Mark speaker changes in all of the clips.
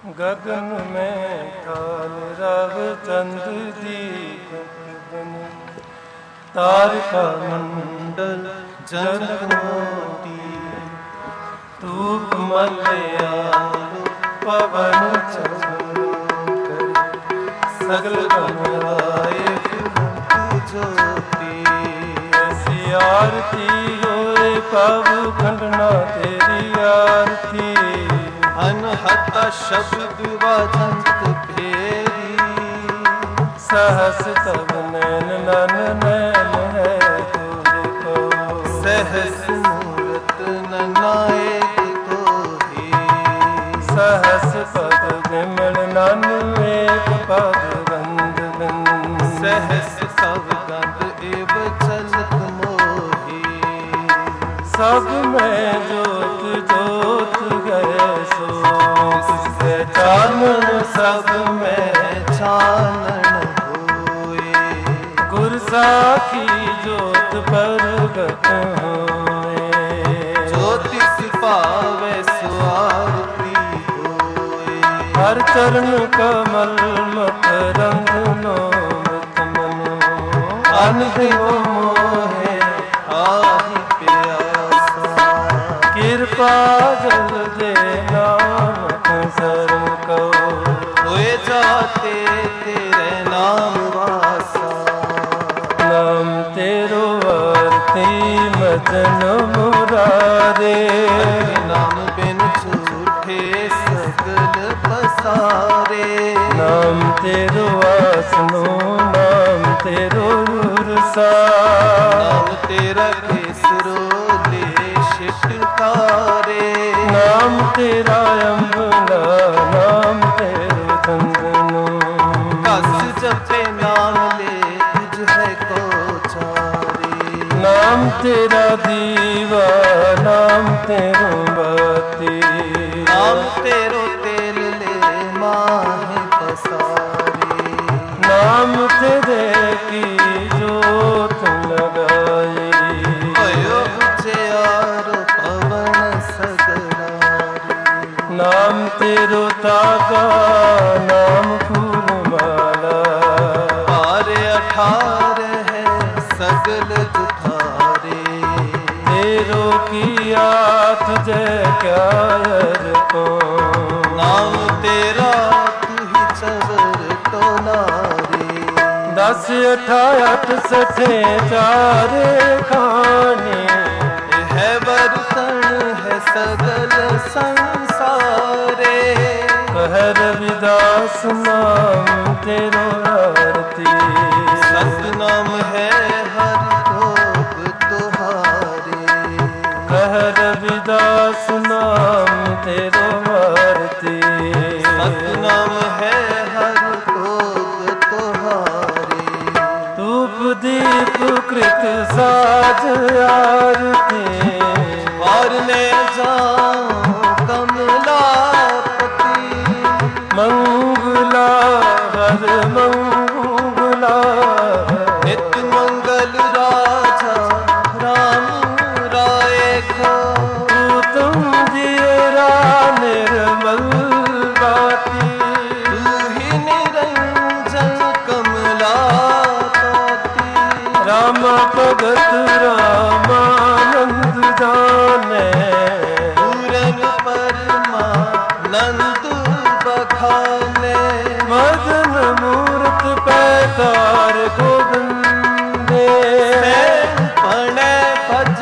Speaker 1: गगन में ठाल रव चंद दीपक बने, तारका मंडल जगमोती, धूप मल्यालो पवन चमकर, सगल बनाए ज्योति। ऐसी आरती होए पाव खंडना तेरी आरती, अनहत शब्द वदंत फेरी, सहस तब नैन नन नैन है तुझको, सहस मूरत ननायक तोहि, सहस पद विमल नन एक पद गंध बिंद, सहस सब गंध एव चलत मोहि, सब में जोत जोत गए सो, चानन सब में चानन होए, गुर साखी जोत प्रगट होए, ज्योतिष पावे सुआरती होए, हर चरण कमल मकरंद नो मृत मनो, अन देव मोहे आहि प्यासा, कृपा जल दे नानक शरण को, होए जाते तेरे नाम वासा, नाम तेरो आरती मदन मुरारे, नाम बिन झूठे सगल पसारे, नाम तेरो आसनो नाम तेरो उरसा, नाम तेरा केसरो ले शिटकारे, नाम तेरा अम्बला नाम तेरो चंदनो, कस जपे नाम ले तुझ है को चारे, नाम तेरा दीवा नाम तेरो बाती, नाम तेरो तेल ले माहे पसारी, नाम तेरे की जोत लगाई, भयो उजियारो पवन सगरारी, नाम तेरो तागा नाम फूल माला, पारे 18 है सगल दुखारे, तेरो किया तुझे क्या को, नाम तेरा तू ही चवर तो नारी, 10 8 सठे चारे खाने, है बर्तन है सगल संसारे, कह रविदास नाम तेरो आरती, सतनाम है हर भोग तुहारे, कह रविदास नाम तेरो आरती, सतनाम है हर भोग तुहारे, धूप दीप कृत साज आरती, और ले जाओ कमलापति, मंगला हर मंगला, नित मंगल राजा राम राय को, तुम जीरा निर्मल बाती, तू ही निरंजन कमलापति, राम भगत रामानंद जाने, पूरन परमानंद बखाने, मदन मूर्त पैतार गोविंदे, पणे भज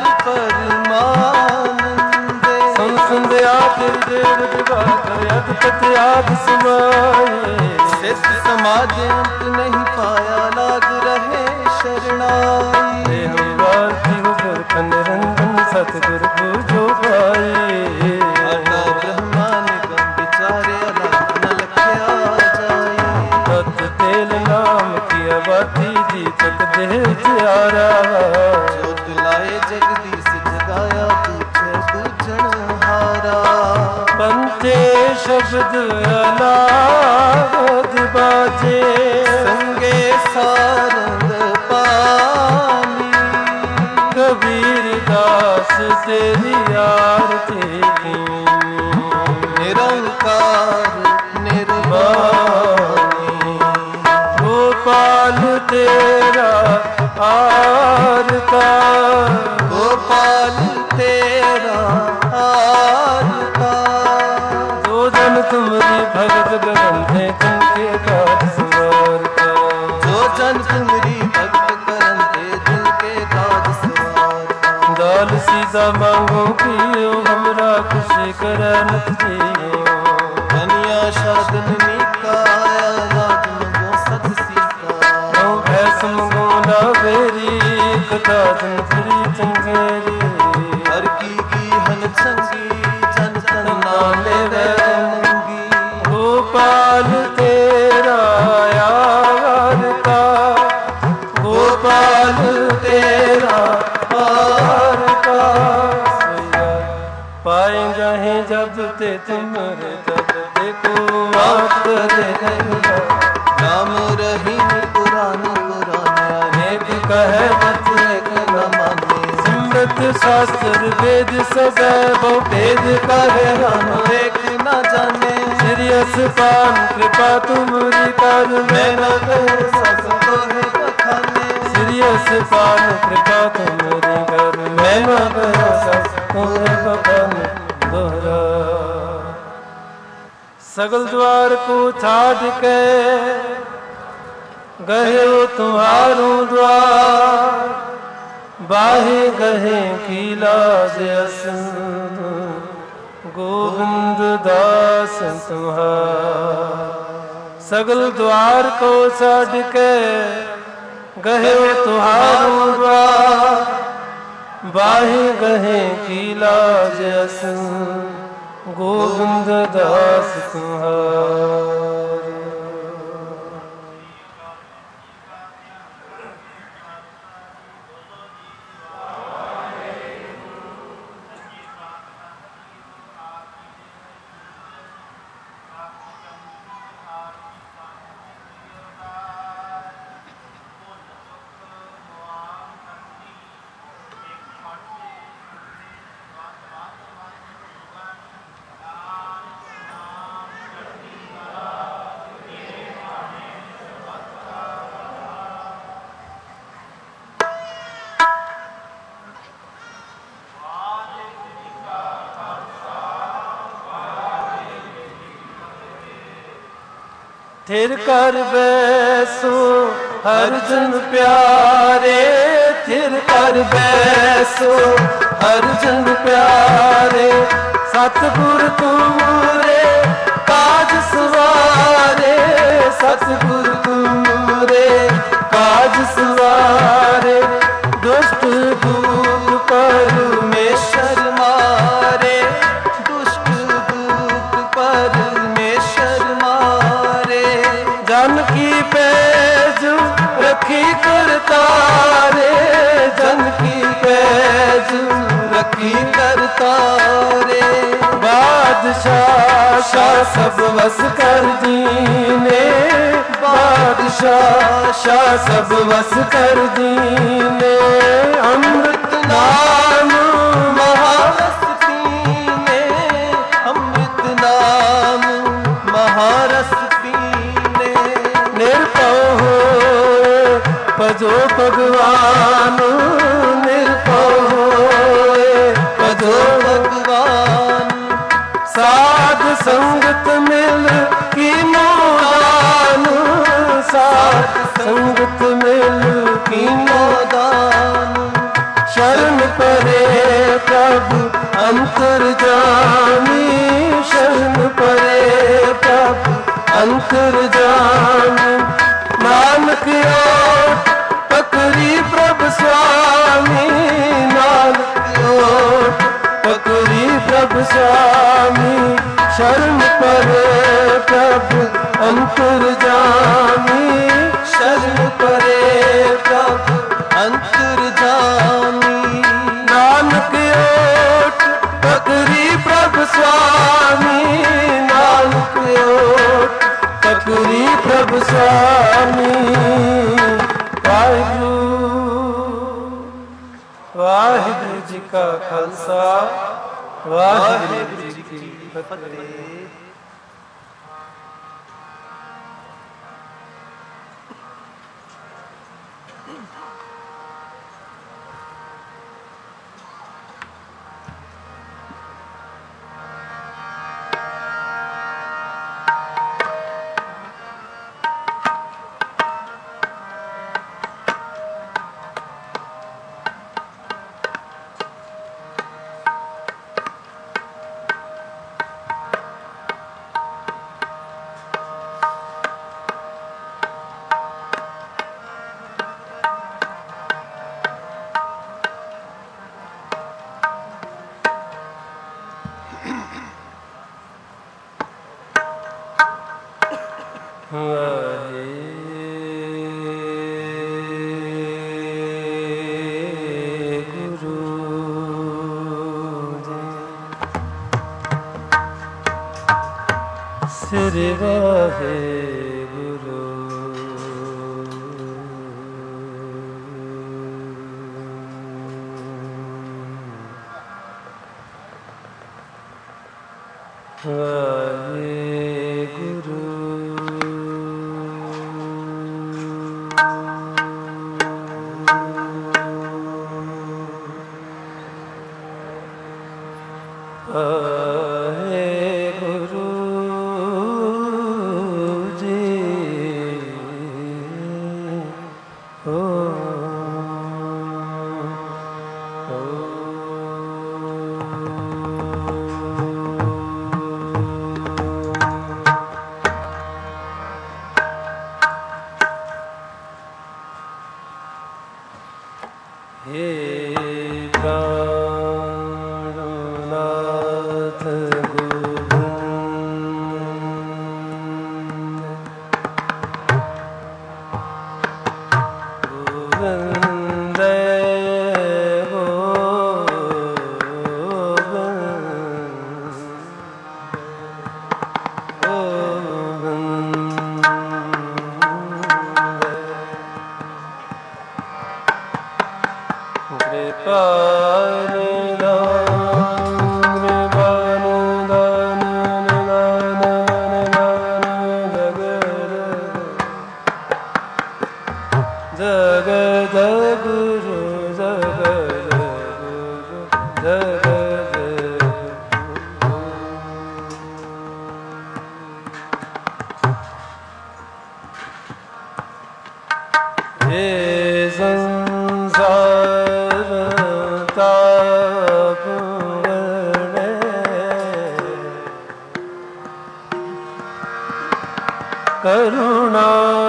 Speaker 1: परमानंदे, सुन सुंदया तेरे देव दिवाकर अधपति आदि समाये, सिद्ध समाधि अंत नहीं पाया लाग रहे शरणाई, देह वार्ति गुर निरंजन सतगुरु पूजो पाए, आटा ब्रह्मा निगम विचारे अलग न लख्या जाए, तत् तेल नाम किया बाती जी तक देह त्यारा, जोत लाए जगदीश जगाया पूछे पूजन हारा, पंते शब्द अनाद बाजे, संगे सारंग पानी, कबीर दास तेरी आरती, निरंकार बानी। गोपाल तेरा आरता, गोपाल तेरा आरता। जो जन तुम्हारी भगत करंते जिनके काज सवारता, जो जन तुम्हारी भगत करंते जिनके काज सवारता। दाल सीधा मांगो पियो हमरा खुशी करन जियो, धनिया शादन निकाया राज मंगो सत सीता। भैस मंगो ना बेरी कथा जन फिरी चंगेरी, हर की हन चंगी जन तन नाले वैनंगी। गोपाल तेरा आरता, गोपाल तेरा आरता। पाएंगे हैं जब ते तुमरे जब देखो आप देखा। राम रहीम पुराण पुराण अनेक कहे बच्चे न माने। सिमरत शास्त्र वेद सब बहु भेद कहे राम एक न जाने। सिरियस पान कृपा तुमरी कर मैं न कर सकतो है बखाने। सिरियस पान कृपा तुमरी कर मैं न कर सकतो है बखाने। दोहरा सगल द्वार को छाड़ के गहे तुम्हारो द्वार। बाहे गहे की लाज असन गोविंद दास तुम्हार। सगल द्वार को छाड़ के गहे तुम्हारो द्वार। बाहे गहे की लाज असन गोविंद दास तुम्हार। थिर कर बैसो हर जन प्यारे। थिर कर बैसो हर जन प्यारे। सतगुर तुमरे काज सवारे। सतगुर तुमरे काज सवारे। दुष्ट दूत परमेश्वर मारे। दुष्ट दूत परमेश्वर मारे। जन की पैज रखी करतारे। जन की पैज रखी करतारे। बादशाह शाह सब वस कर दीने। बादशाह शाह सब वस कर दीने। अमृत नाम महारस पीने। अमृत नाम महारस पीने। निर्भय होए भजो भगवान। निर्भय होए भजो भगवान। साध संगत मिल की मोदान। साध संगत मिल की मोदान। शरण परे प्रभु अंतर्जामी। शरण परे प्रभु अंतर्जामी। नानक ओट पकड़ी प्रभु स्वामी। नानक ओट पकड़ी प्रभु स्वामी। शरण परे प्रभु अंतर्जामी। शरण परे प्रभु अंतर्जामी। नानक ओट पकड़ी प्रभु स्वामी। नानक ओट पकड़ी प्रभु स्वामी। वाहिगुरु जी का खालसा वाहिगुरु जी की फतेह। ਸ੍ਰੀ ਵਾਹਿਗੁਰੂ। ਵਾਹਿਗੁਰੂ ਕਰੁਣਾ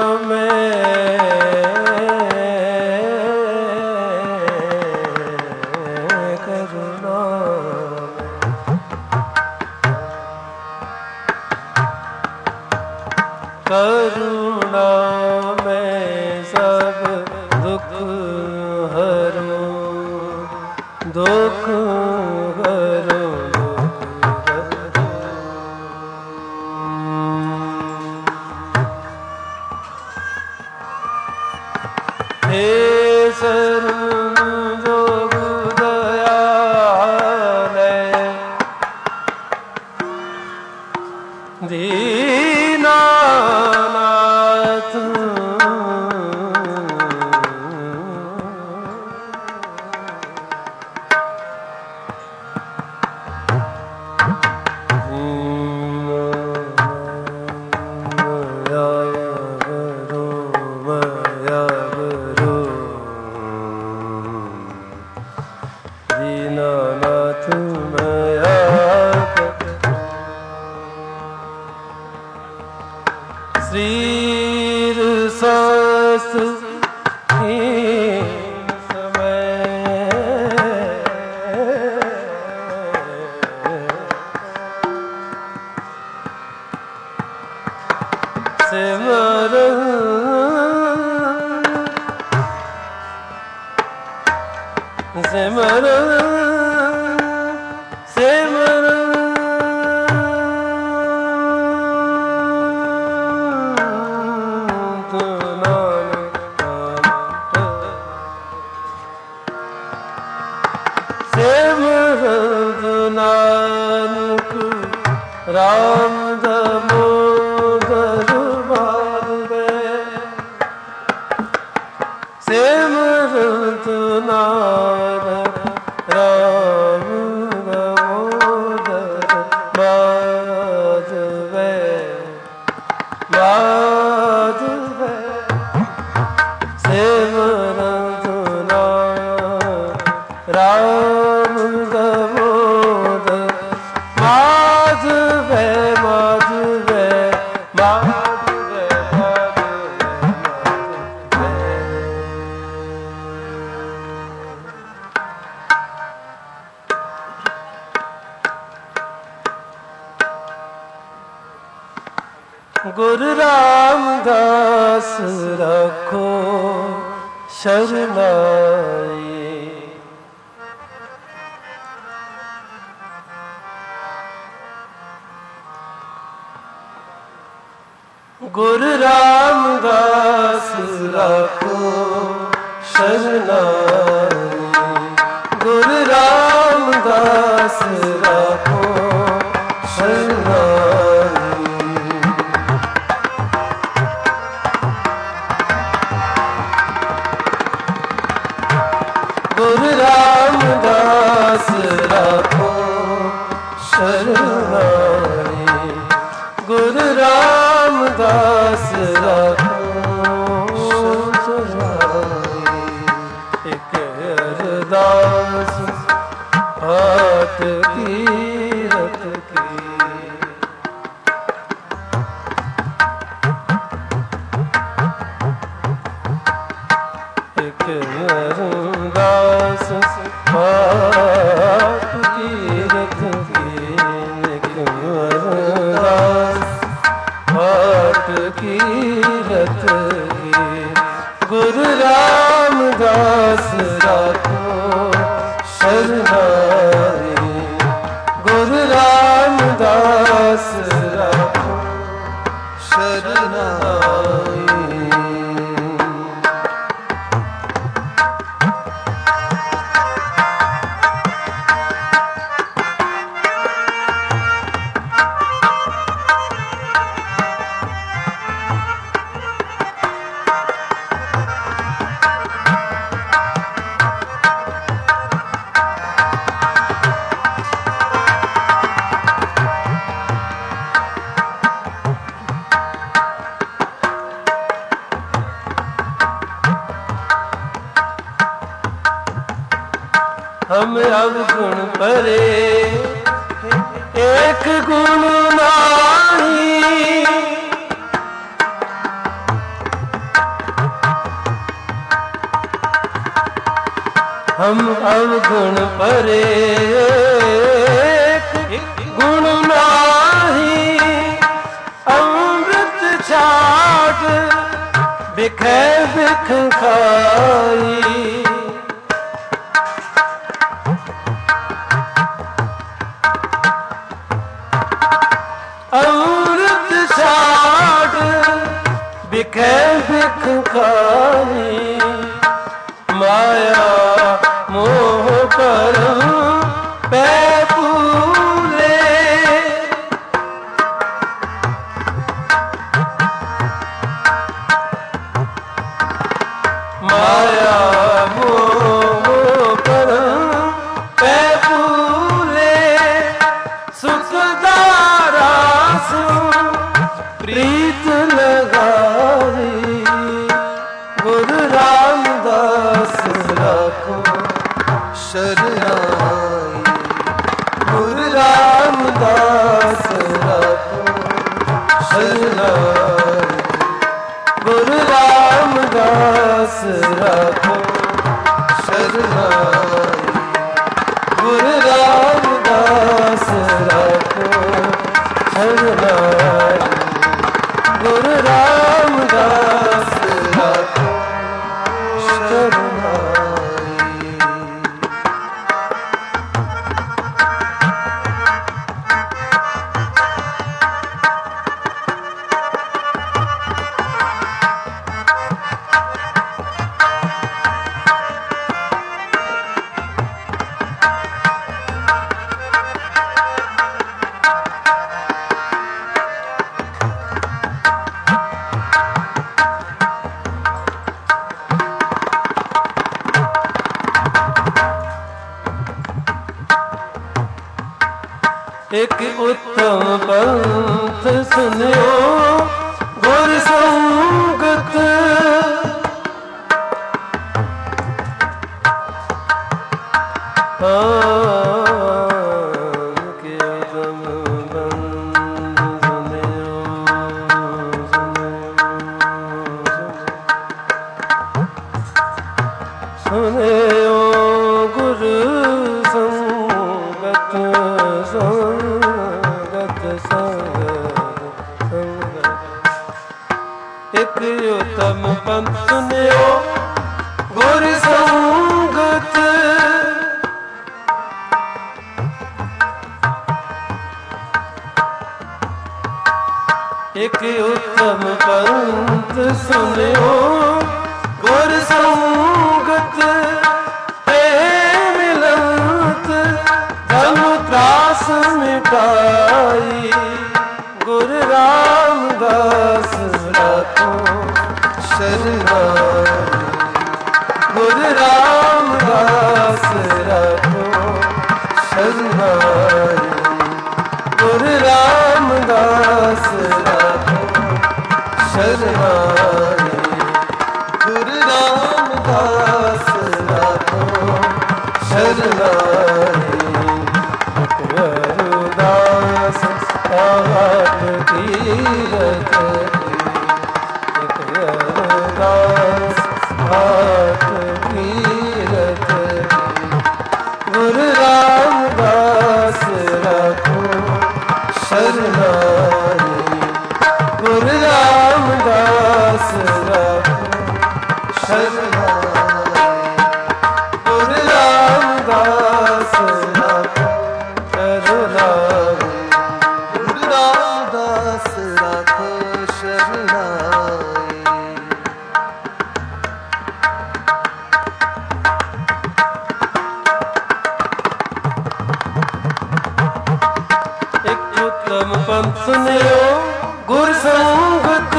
Speaker 1: ਮੈਂ ਸਭ ਦੁਖ ਹਰੋ, ਦੁਖ ਹਰੋ, ਹੇ ਸਰਬ ਜੋਗ ਦਇਆਲੇ ਦੀਨਾਨਾਥ ਰਾਮ ਦਮੋਦਰ ਬਾਬੇ ਸਿਮਰਤ ਨਾਨਕ ਰਾਮ गुरु रामदास रखो शरणाई। गुरु रामदास रखो शरणाई। गुरु रामदास रखो शरणाई। गुरु रामदास रखो शरणाई। गुरु रामदास रखो शरणाई। एक अरदास हाथ तीरथ की। एक अरदास हाथ तीरथ की। एक अरदास हाथ तीरथ की। गुरु रामदास रखो शरणाई। गुरु रामदास रखो शरणाई। हम अवगुण परे एक गुण नाही। हम अवगुण परे एक गुण नाही। अमृत छाट बिखे बिख खाई। अमृत छाट बिखे बिख खाई। माया मोह पर पै फूले। माया मोह पर पै फूले। सुखदारा प्रीत लगाई। गुरु रामदास रखो शरणाई। गुरु रामदास रखो शरणाई। गुरु रामदास रखो शरणाई। गुरु रामदास रखो शरणाई। गुरु रामदास रखो शरणाई। एक उत्तम पंथ सुनियो गुर संगत। के उत्तम पंथ सुनियो गुरु संगत। संगत संगत संगत ਪੰਥ ਸੁਨਿਓ ਗੁਰ ਸੰਗਤ। ਇੱਕ ਉੱਤਮ ਪੰਥ ਸੁਨਿਓ ਗੁਰ ਸੰਗਤ। ਤੇ ਮਿਲੰਤ ਜਮ ਤਰਾਸ ਮਿਟਾਈ ਗੁਰ ਰਾਮਦਾਸ ਰਾਖੋ ਸ਼ਰਨਾਈ। ਗੁਰ ਰਾਮਦਾਸ ਰਾਖੋ ਸ਼ਰਨਾਈ। ਗੁਰ ਰਾਮਦਾਸ ਰਾਖੋ ਸ਼ਰਨਾਈ। ਗੁਰ ਰਾਮਦਾਸ ਰਾਖੋ ਸ਼ਰਨਾਈ। ਅਰਦਾਸ ਆਪ ਕੀਰਤ। ਇੱਕ ਅਰਦਾਸ ਆਪ ਕੀਰਤ। ਗੁਰ ਰਾਮਦਾਸ ਰਾਖੋ ਸ਼ਰਨਾਈ। ਗੁਰ ਰਾਮਦਾਸ ਰਾਖੋ ਸ਼ਰਨਾਈ। ਗੁਰ ਰਾਮਦਾਸ ਰਾਖੋ ਸ਼ਰਨਾਈ। ਗੁਰ ਰਾਮਦਾਸ ਰਾਖੋ ਸ਼ਰਨਾਈ। ਇੱਕ ਉੱਤਮ ਪੰਥ ਸੁਨਿਓ ਗੁਰ ਸੰਗਤ।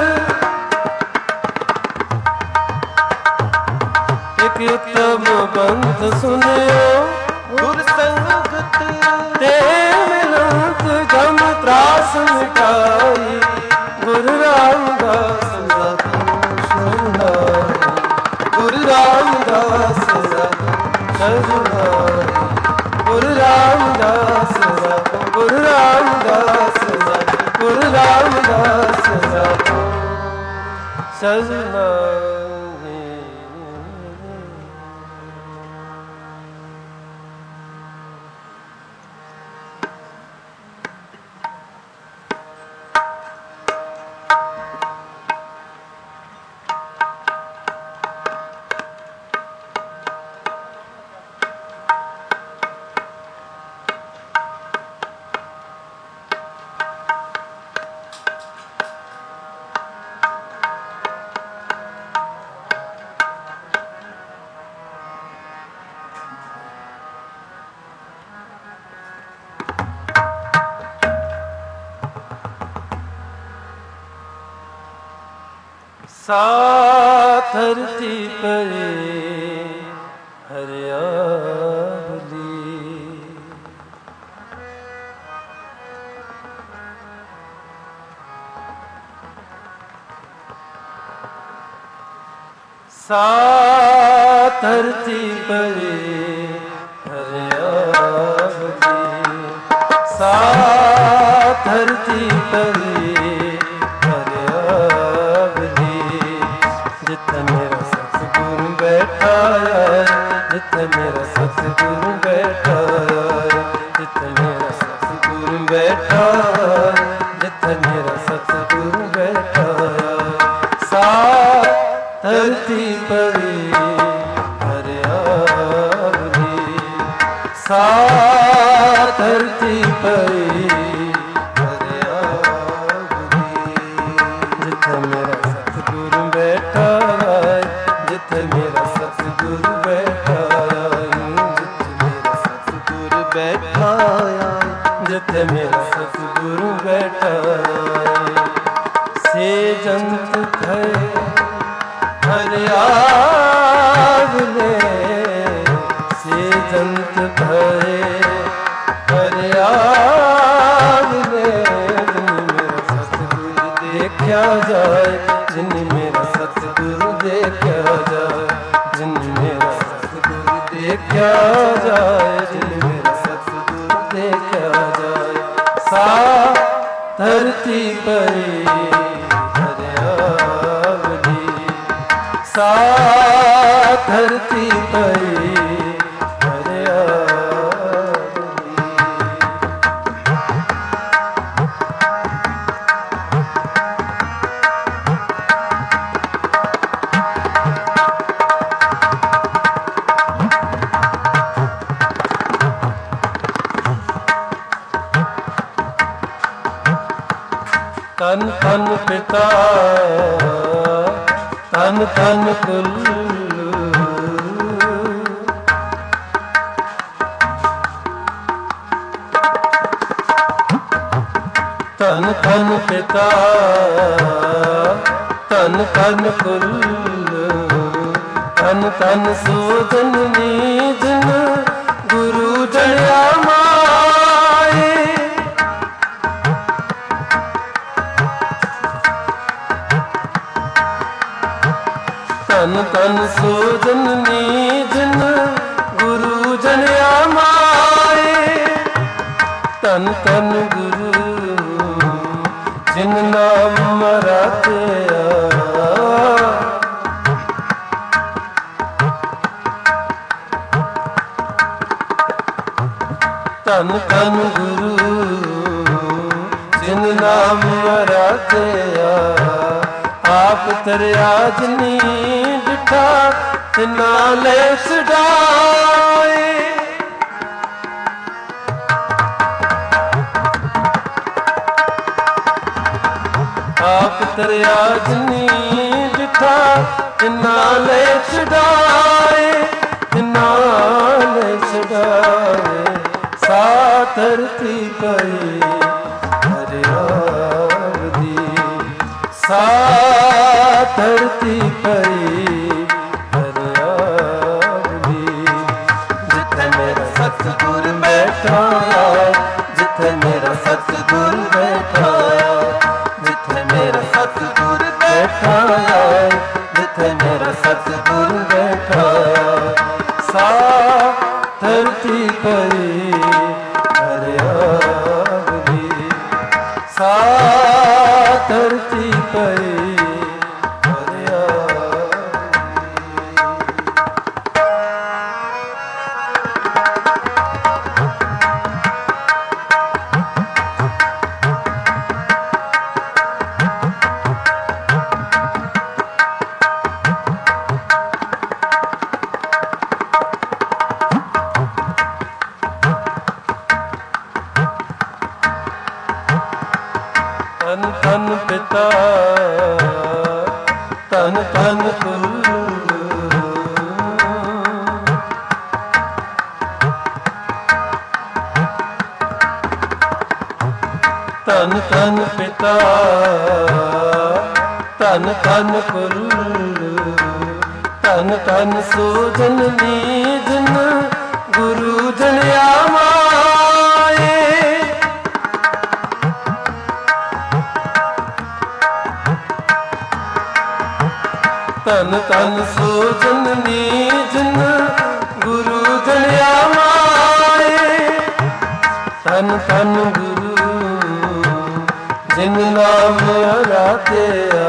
Speaker 1: ਇੱਕ ਉੱਤਮ ਪੰਥ ਸੁਨਿਓ ਗੁਰ ਸੰਗਤ। ਤੇ ਮਿਲੰਤ ਜਮ ਤਰਾਸ ਮਿਟਾਈ ਗੁਰ ਰਾਮਦਾਸ ਰਾਖੋ ਸ਼ਰਨਾਈ। ਗੁਰ ਰਾਮਦਾਸ ਰਾਖੋ ਸ਼ਰਨਾਈ। ਗੁਰ ਰਾਮਦਾਸ ਰਾਖੋ। ਗੁਰ ਰਾਮਦਾਸ ਰਾਖੋ। ਗੁਰ ਰਾਮਦਾਸ ਰਾਖੋ ਸ਼ਰਨਾਈ। सा धरती परे हरियाली। सा धरती परे हरियाली। सा धरती परे जिथे मेरा सतगुरु बैठा है। जिथे मेरा सतगुरु बैठा है। जिथे मेरा सतगुरु बैठा है। जिथे मेरा सतगुरु बैठा है। सा धरती परे हरियाली। सा धरती परे हरियाली। जिथे मेरा सतगुरु बैठा है। जिथे मेरा सतगुरु बैठा है। जिथे मेरा सतगुरु बैठा है। जिथे मेरा सतगुरु बैठा है। से जंत थे हरियावले। से जंत भरे हरियावले। जिन मेरा सतगुरु देखा जाए। जिन मेरा सतगुरु देखा जाए। जिन मेरा सतगुरु देखा जाए। जिन मेरा सतगुरु देखा जाए। सा धरती परे हरियावली। सा धरती परे ਤਨ ਤਨ ਪਿਤਾ ਤਨ ਤਨ ਕੁੱਲੂ ਤਨ ਤਨ ਪਿਤਾ ਤਨ ਤਨ ਕੁੱਲੂ ਤਨ ਤਨ ਸੋਧਨ ਨੀਜਨ ਗੁਰੂ ਜਣਿਆ ਮਾਏ ਤਨ ਤਨ ਸੋਧਨ ਨੀਜਨ ਗੁਰੂ ਜਣਿਆ ਮਾਏ ਤਨ ਤਨ ਗੁਰੂ ਜਿਨ ਨਾਮ ਰਤਿਆ ਤਨ ਤਨ ਗੁਰੂ ਜਿਨ ਨਾਮ ਰਤਿਆ ਆਪ ਤਰਿਆ ਜਿਨੀ ਡਿਠਾ ਤਿਨਾ ਲੈ ਛਡਾਏ ਆਪ ਤਰਿਆ ਜਿਨੀ ਡਿਠਾ ਤਿਨਾ ਲੈ ਛਡਾਏ ਤਿਨਾ ਲੈ ਛਡਾਏ ਸਾ ਧਰਤੀ ਪਈ ਹਰਿਆਵ ਦੀ ਸਾ ਧਰਤੀ ਪਈ ਹਰਿਆਵ ਦੀ ਜਿੱਥੇ ਮੇਰਾ ਸਤਿਗੁਰ ਬੈਠਾ ਜਿੱਥੇ ਮੇਰਾ ਸਤਿਗੁਰ ਬੈਠਾ ਜਿੱਥੇ ਮੇਰਾ ਸਤਿਗੁਰ ਬੈਠਾ ਜਿੱਥੇ ਮੇਰਾ ਸਤਿਗੁਰ ਬੈਠਾ ਸਾ ਧਰਤੀ ਪਈ ਹਰਿਆਵ ਦੀ ਸਾ ਧਰਤੀ ਪਈ ਤਨ ਤਨ ਪਿਤਾ ਤਨ ਤਨ ਕੁੱਲੂ ਤਨ ਤਨ ਪਿਤਾ ਤਨ ਤਨ ਕੁੱਲੂ ਤਨ ਤਨ ਸੋਜਨ ਨੀਜਨ ਗੁਰੂ ਜਣਿਆ ਮਾਏ ਤਨ ਤਨ ਸੋਜਨ ਨੀਜਨ ਗੁਰੂ ਜਣਿਆ ਮਾਏ ਤਨ ਤਨ ਗੁਰੂ ਜਿਨ ਨਾਮ ਅਰਾਧਿਆ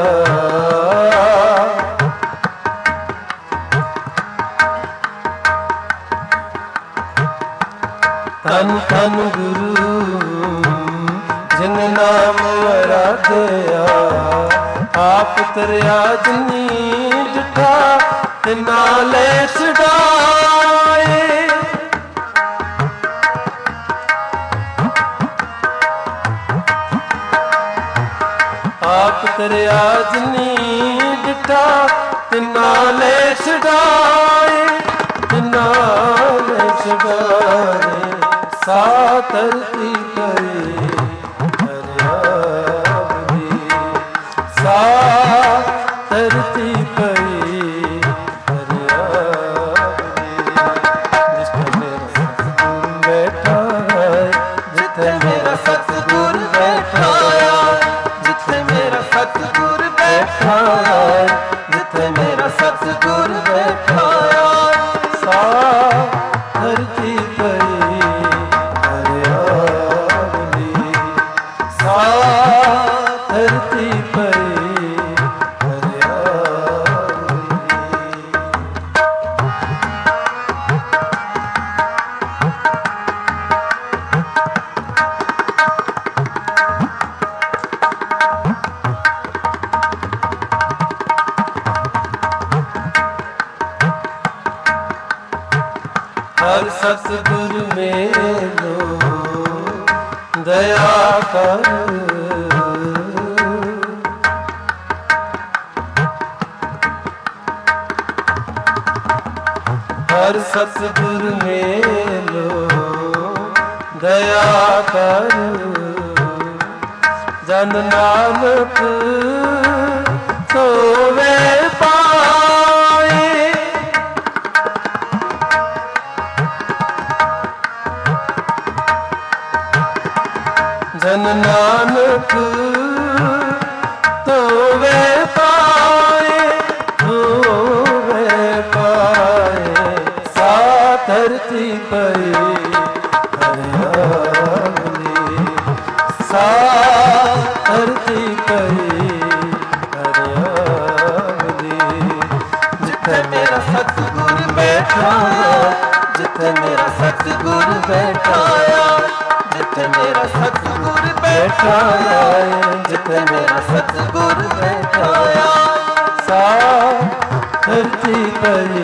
Speaker 1: ਤਨ ਤਨ ਗੁਰੂ ਜਿਨ ਨਾਮ ਅਰਾਧਿਆ ਆਪ ਤਰਿਆ ਜਿਨੀ ਡਿਠਾ ਤਿਨਾ ਲੈ ਛਡਾਏ ਆਪ ਤਰਿਆ ਜਿਨੀ ਡਿਠਾ ਤਿਨਾ ਲੈ ਛਡਾਏ ਤਿਨਾ ਲੈ ਛਡਾਏ ਸਾ ਧਰਤੀ ਪਈ ਹਰਿਆਵ ਦੀ ਸਾ ਧਰਤੀ ਪਈ ਹਰਿਆਵ ਦੀ ਜਿੱਥੇ ਮੇਰਾ ਸਤਿਗੁਰ ਬੈਠਾ ਜਿੱਥੇ ਮੇਰਾ ਸਤਿਗੁਰ ਬੈਠਾ ਜਿੱਥੇ ਮੇਰਾ ਸਤਿਗੁਰ ਬੈਠਾ ਸਾ ਧਰਤੀ ਪਈ ਹਰਿਆਵ ਦੀ ਸਾ ਧਰਤੀ ਪਈ ਹਰਿਆਵ ਦੀ ਹਰ ਸਤਿਗੁਰ ਮੇਲੋ ਦਇਆ ਕਰ सतगुर मेलो दया कर जन नानक सोवे पाए जन नानक तोवे पाए सा धरती पई हरियाली सा धरती पई हरियाली जिथे मेरा सतगुर बैठा जिथे मेरा सतगुर बैठा जिथे मेरा सतगुर बैठा जिथे मेरा सतगुर बैठा सा धरती पई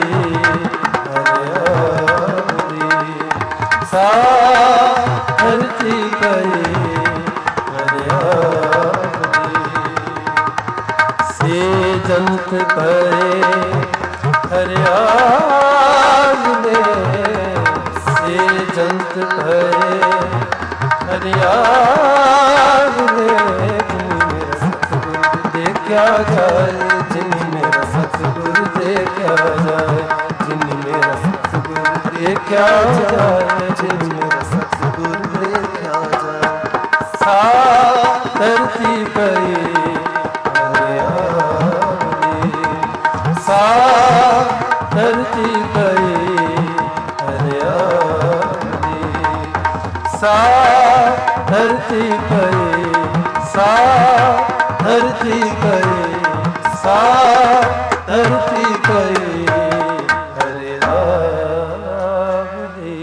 Speaker 1: हरियाली सा धरती पई हरियाली से जंत करे हरियाली से जंत करे हरियाली मेरा सतगुर देखा जाए जिन्हें मेरा सतगुर देखा जाए जिन्हें मेरा सतगुर देखा जाए जिन्हें मेरा सतगुर देखा जाए सा धरती पई हरियाली सा धरती पई हरियाली सा धरती पई सा धरती पई सा धरती पई हरियाली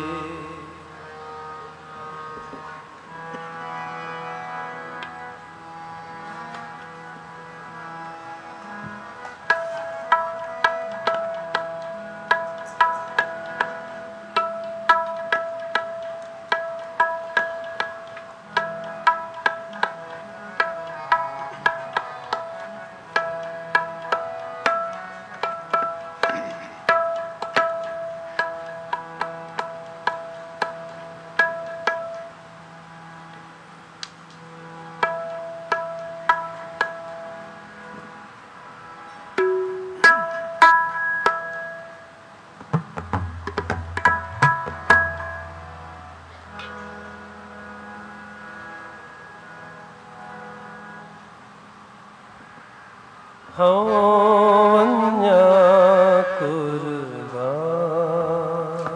Speaker 1: हवन्या कुर्बान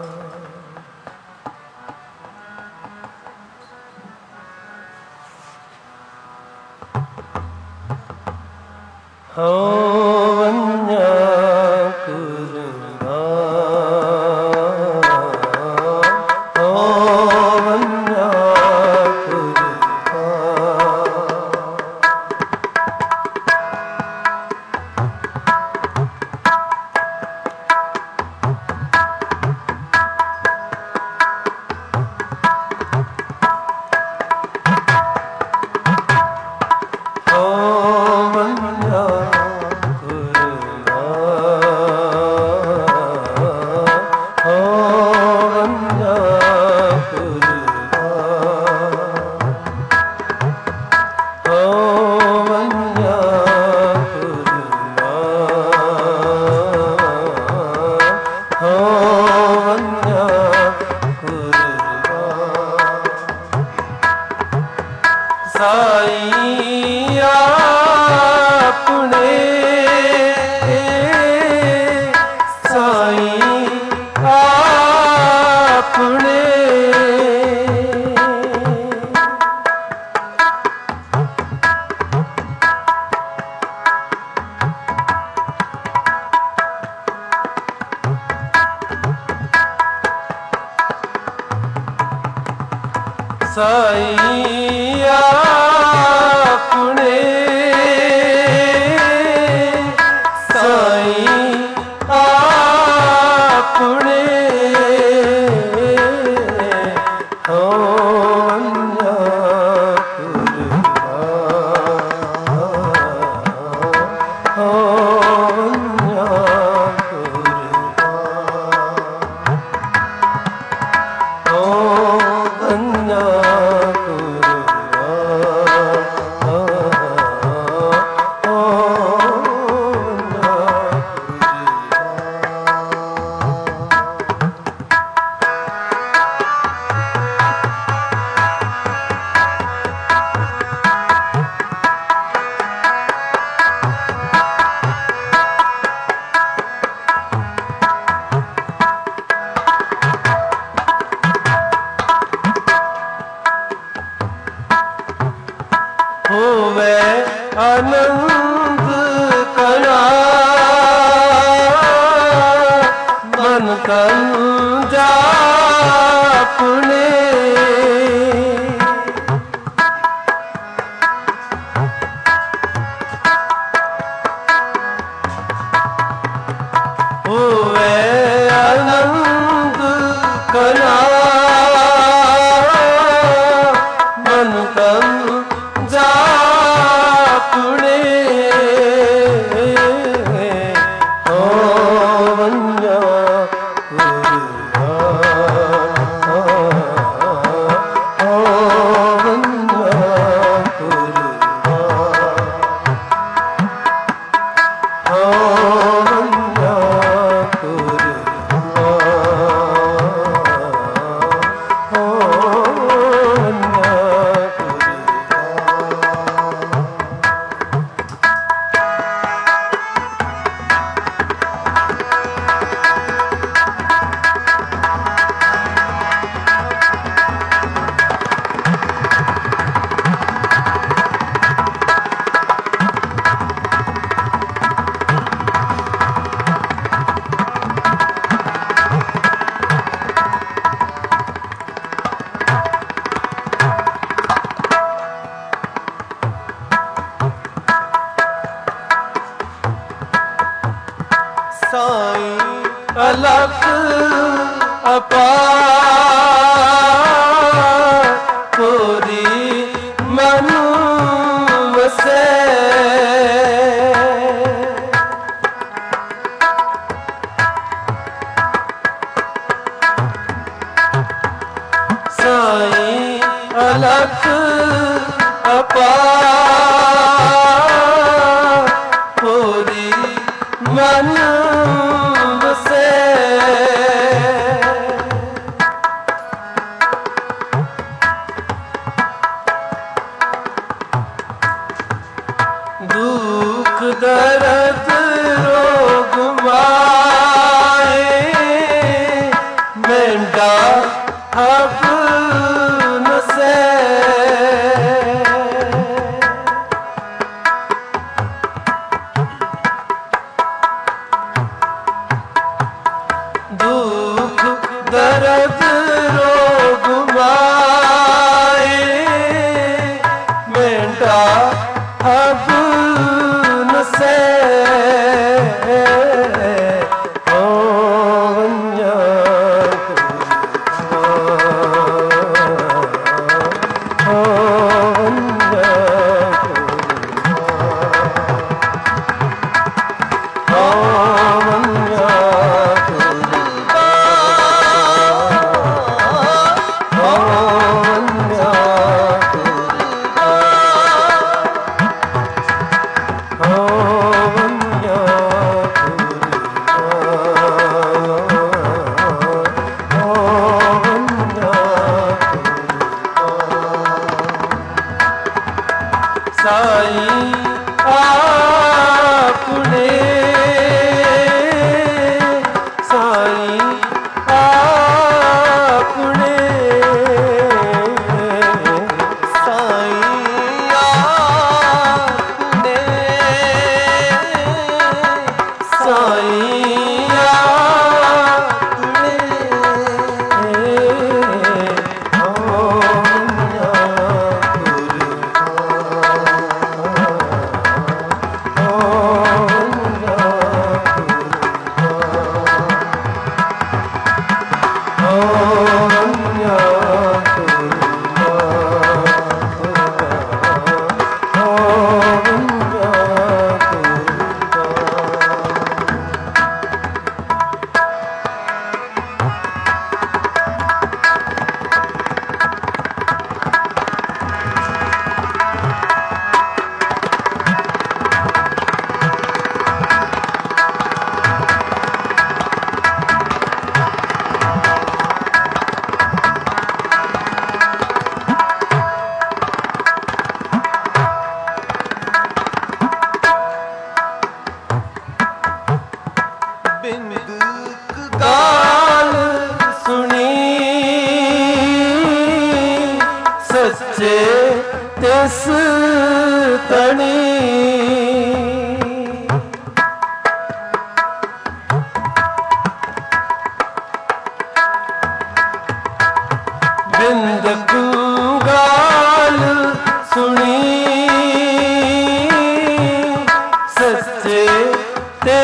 Speaker 1: हवन्या कुर्बान हवन्या साईं अपने साईं अपने आनंद कला मन तन जापने होवे आनंद कला मन तन जापने हो वंजा अलख अपार पूरी मनु वसे साईं अलख अपार पूरी मनु दुख दर्द रोग माए मेंढा अब न से दुख दर्द रोग माए मेंढा अब से हो वंजा हो वंजा हो वंजा साईं आपने साईं आपने साईं आपने साईं आपने हो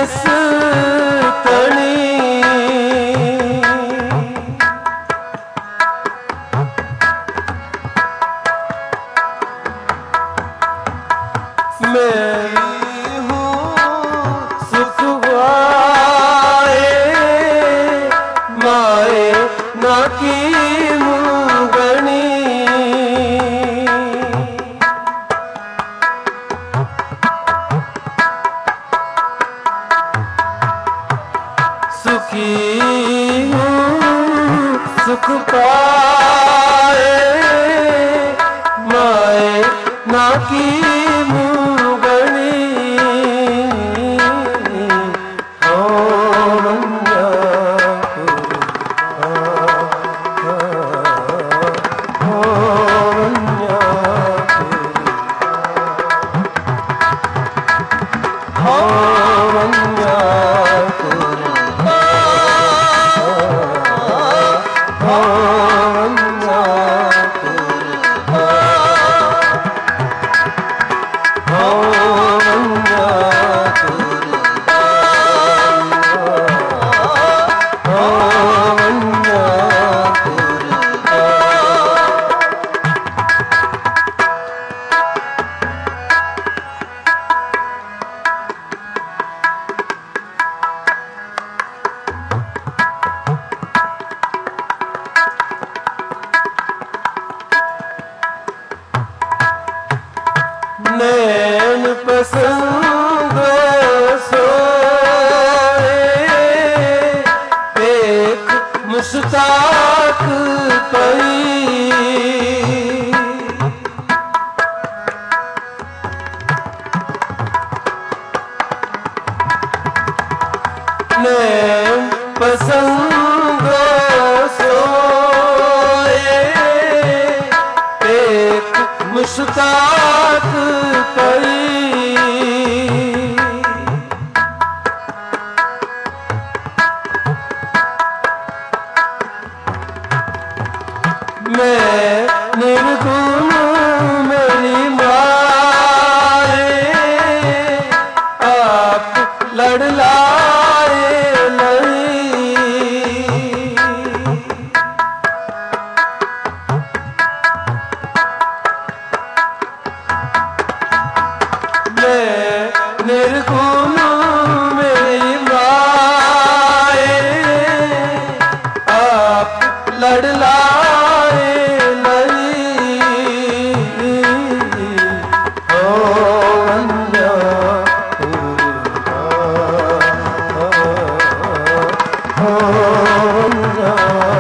Speaker 1: जस तणी मैं हूँ सुख आए माए ना की मुगणी सुखी हूँ सुख पाए माए ना की नैन पसंद सोए एक मुश्ताक पई नैन पसंद सोए एक मुश्ताक पई मैं निर्गुण मेरी माए आप लड़लाए लई मैं निर्गुण मेरी माए आप लड़लाए लई हो अन्या हो अन्या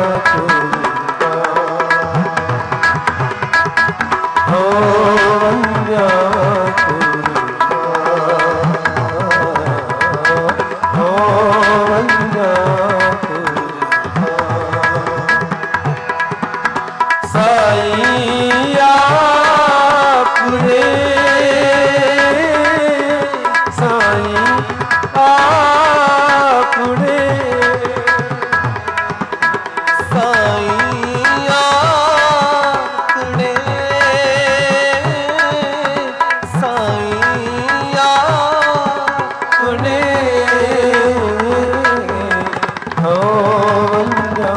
Speaker 1: हो अन्या साईया पुरे साई पुरे साईया पुरे साईया पुरे हो वंदा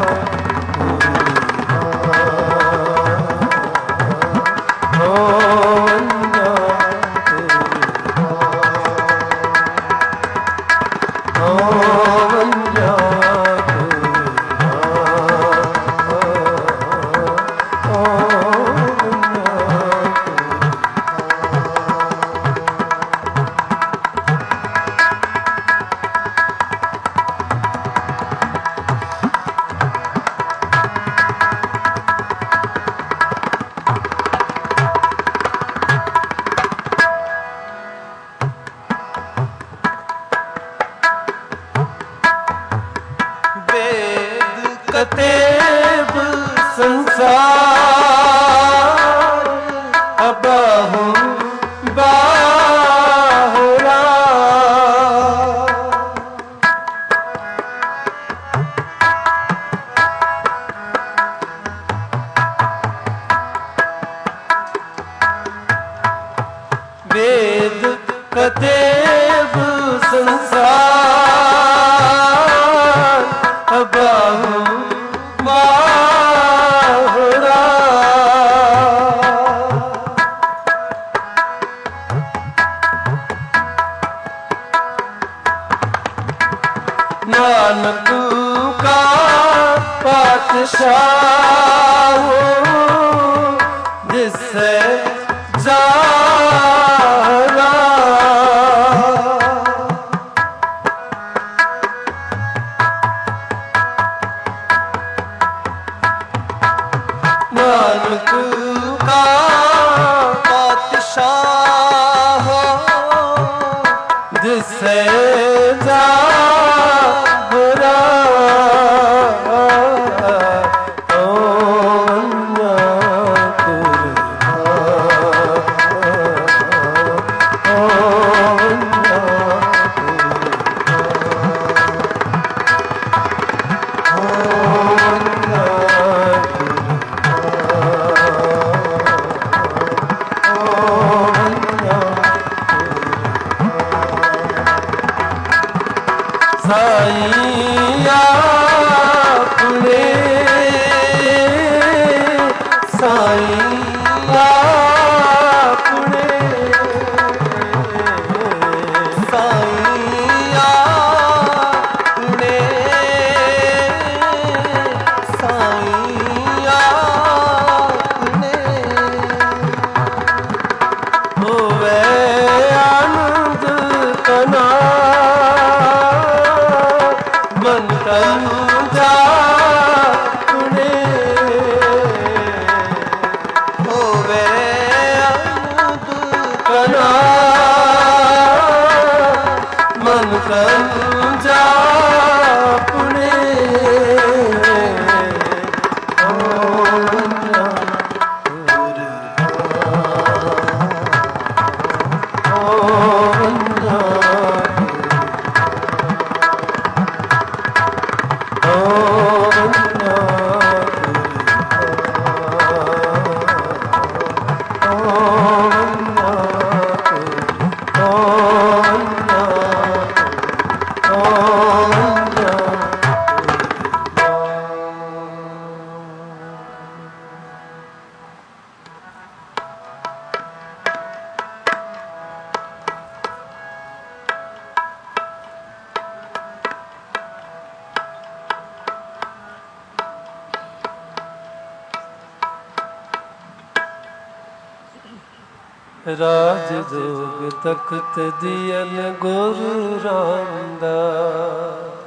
Speaker 1: कतेब संसार अबहु बाहुरा वेद कतेब संसार बाहु माहुरा नानक का पातशाह जिससे जारा नानक का पातशाह जिससे जारा साईं आपने साईं आपने साईं आपने साईं आपने होवे आनंद तना मन तन जाने होवे आनंद कना मन तन जाने राज जोग तख्त दियल गुरु रामदास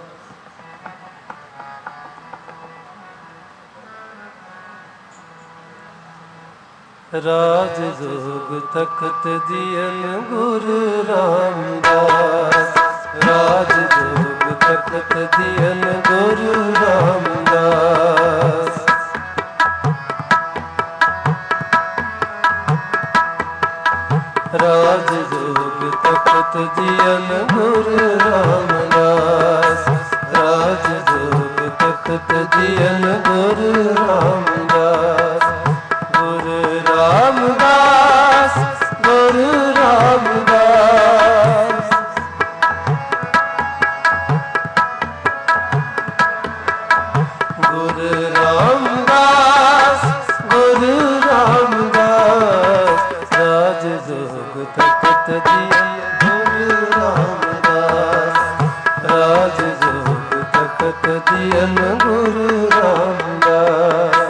Speaker 1: राज जोग तख्त दियल गुरु रामदास राज जोग तख्त दियल गुरु रामदास राज जोग तख्त दियल गुरु रामदास राज जोग तख्त दियल गुरु रामदास गुरु रामदास गुरु रामदास गुरु रामदास गुरु रामदास राज जोग तख्त दियल गुरु रामदास राज जोग तख्त दियल गुरु रामदास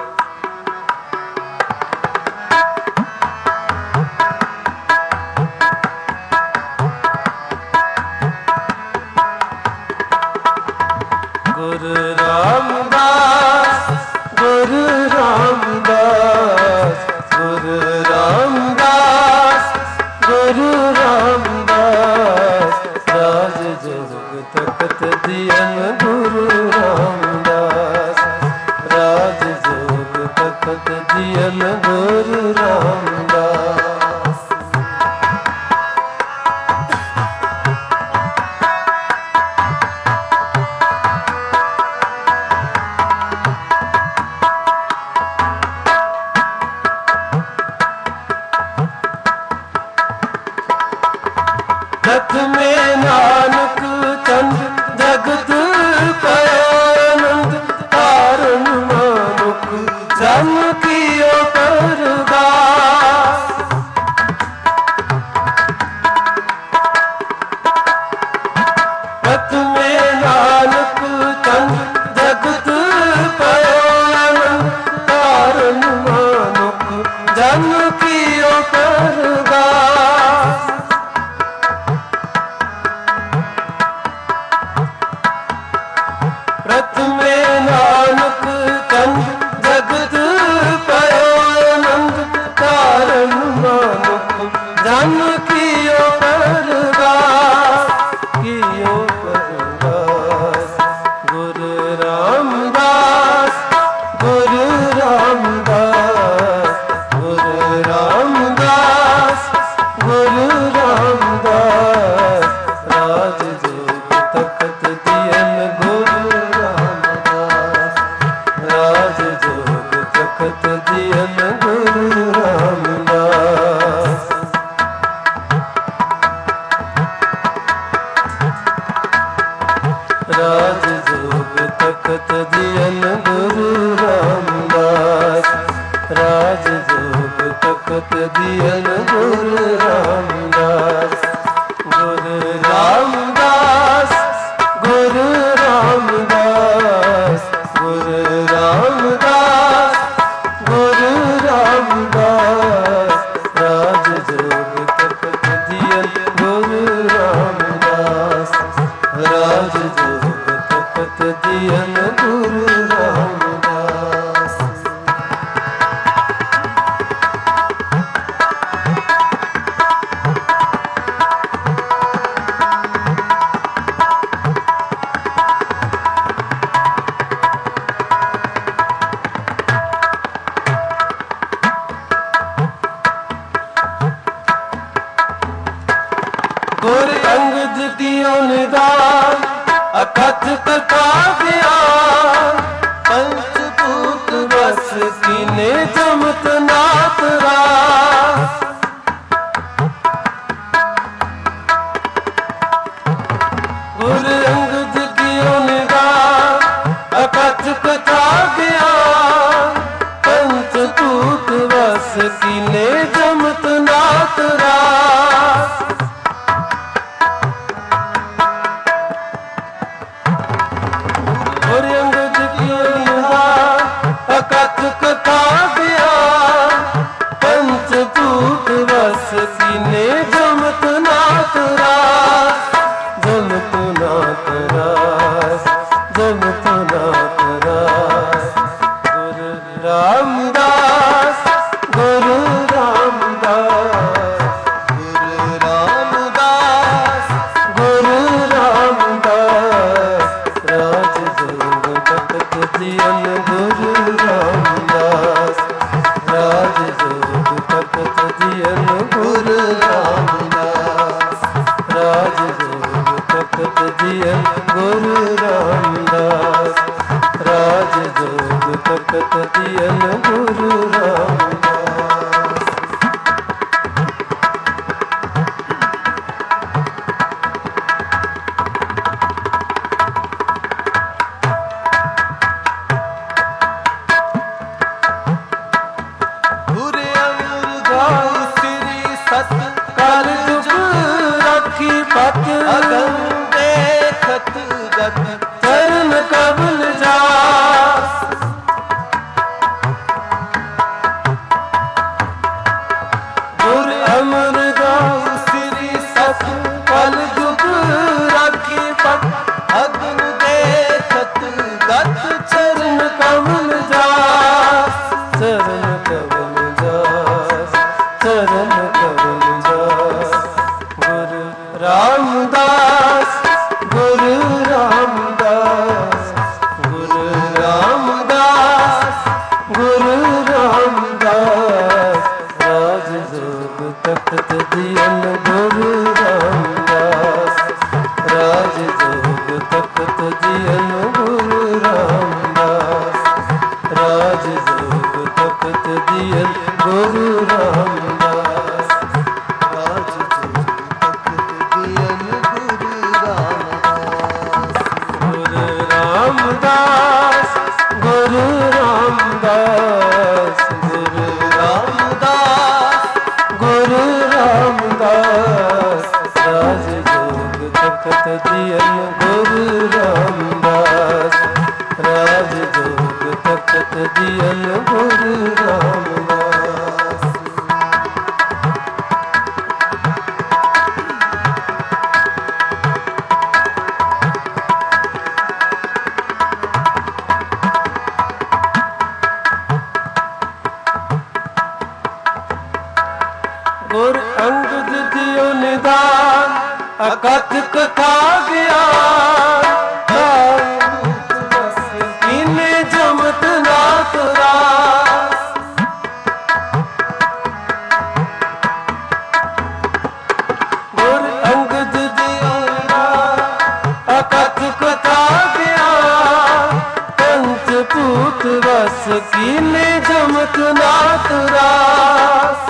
Speaker 1: गुरु रामदास गुरु रामदास गुरु रामदास गुरु रामदास राज जोग तख्त दियल गुरु रामदास राज जोग तख्त दियल गुरु रामदास रथ में नानक चंद जगत पयानंद तारण मानुक जन कियो परगास। रथ में नानक चंद जगत पयानंद तारण मानुक जन कियो परगास। रथ में नानक चंद जगत पयानंद तारण मानुक जन कियो परगास। कियो परगास गुरु रामदास, गुरु रामदास, गुरु रामदास, गुरु रामदास। राज जोग तखत दियन गुरु रामदास, राज जोग तखत दियन गुरु रामदास। राज जोग तखत दियन गुरु रामदास, राज जोग तखत दियन गुरु रामदास। गुरु रामदास, गुरु रामदास, गुरु रामदास, गुरु रामदास। राज जोग तखत दियन गुरु रामदास, राज जोग तखत दियन गुरु रामदास। गुरु अंगद कियो निदान अकथ कथा ज्ञान। पंचभूत बस कीने जमत नाथ रास। गुरु अंगद कियो निदान अकथ कथा ज्ञान। पंचभूत बस कीने जमत नाथ रास। गुरु अंगद कियो निदान अकथ कथा ज्ञान। पंचभूत बस कीने जमत नाथ रास। जमत नाथ रास, जमत नाथ रास। गुरु रामदास, गुरु रामदास, गुरु रामदास, गुरु रामदास। राज जोग तखत दियन गुरु रामदास, राज जोग तखत दियन गुरु रामदास, राज जोग तखत दियन गुरु रामदास, राज जोग तखत दियन गुरु रामदास। गुरु अमरदास श्री सत कर जुग राखी पत। अगम देखत गत चरण कबल जास। अकथ कथा ज्ञान इन्हें जमत नाथ रास। गुर अंगद दिया अकथ कथा ज्ञान पंचभूत वस कीने जमत नाथ रास।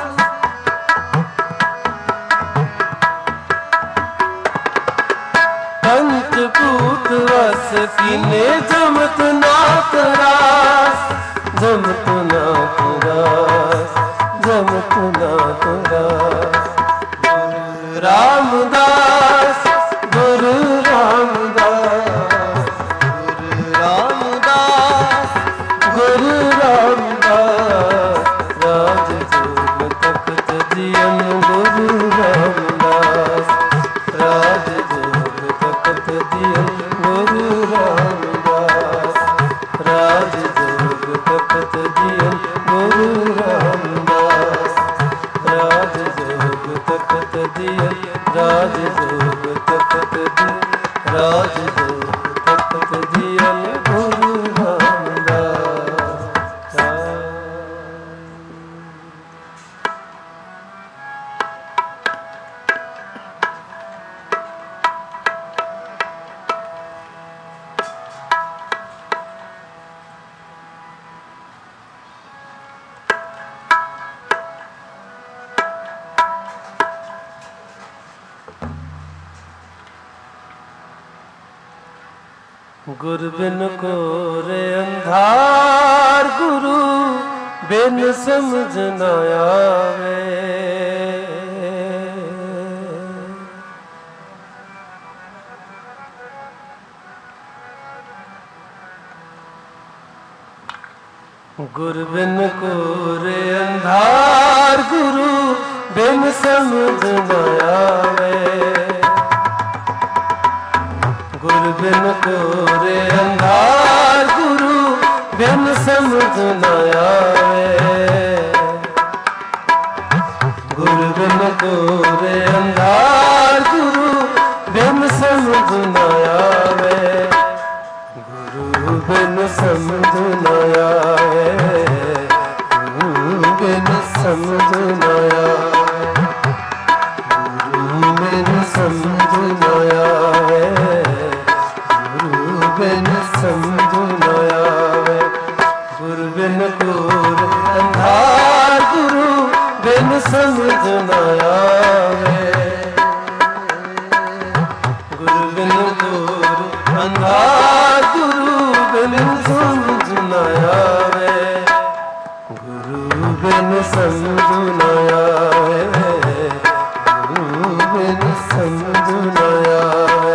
Speaker 1: पंचभूत वस कीने जमत नाथ रास। जमत नाथ रास, जमत नाथ रास। गुरु रामदास, गुरु रामदास, गुरु रामदास, गुरु रामदास। राज जोग तख्त जियन गुरु रामदास। राज जोग तख्त जियन गुरु रामदास। राज जोग तख्त जियन गुरु रामदास। राज जोग तख्त जियन, राज जोग तख्त जियन, राज जोग तख्त जियन गुरु रामदास। गुर बिन कोरे अंधार, गुरु बिन समझ न आवे। गुर बिन कोरे अंधार, गुरु बिन समझ न आवे। गुर बिन कोरे अंधार, गुरु बिन समझ न आवे। गुर बिन कोरे अंधार, गुरु बिन समझ न आवे। गुरु बिन समझ न आवे, गुरु बिन समझ न आवे। गुरु बिन समझ न आवे, बिन समझ न आवे। गुरु बिन कोर अंधार, गुरु बिन समझ न आवे। गुरु बिन कोर अंधार, गुरु बिन समझ न आवे। गुरु बिन समझ न आवे, गुरु बिन समझ न आवे।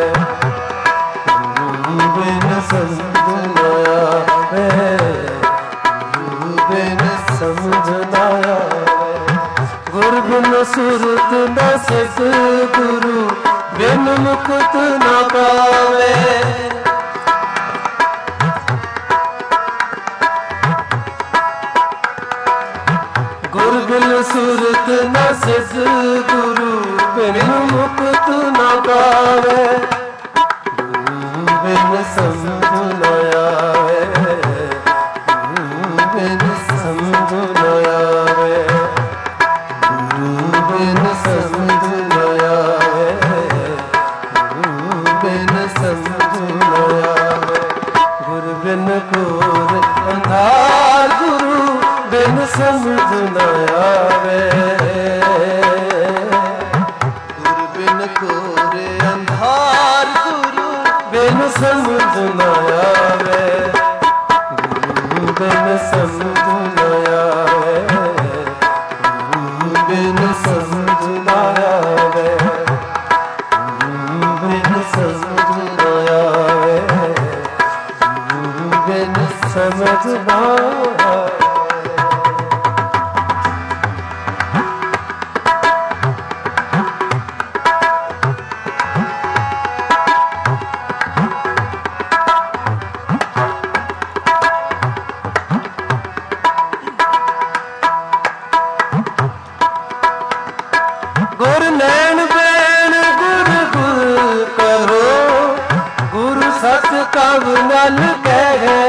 Speaker 1: बिन समझ न आवे, गुरु बिन समझ न आवे। गुर बिन सुरत न सिद्ध, गुरु बिन मुकुत न पावे। गुर बिन सुरत न सिद्ध, गुरु बिन मुकुत न पावे। बिन समझ न आवे, गुरु बिन समझ न आवे। गुरु बिन समझ न आवे, गुरु बिन समझ न आवे। गुरु बिन कोर अंधार, गुरु बिन समझ न आवे। गुरु बिन कोर अंधार, गुरु बिन समझ न आवे। गुरु बिन समझ न आवे, गुरु बिन समझ न आवे। गुरु बिन समझ न आवे, गुरु बिन समझ न आवे। ਕਬ ਨਲ ਕਹੈ।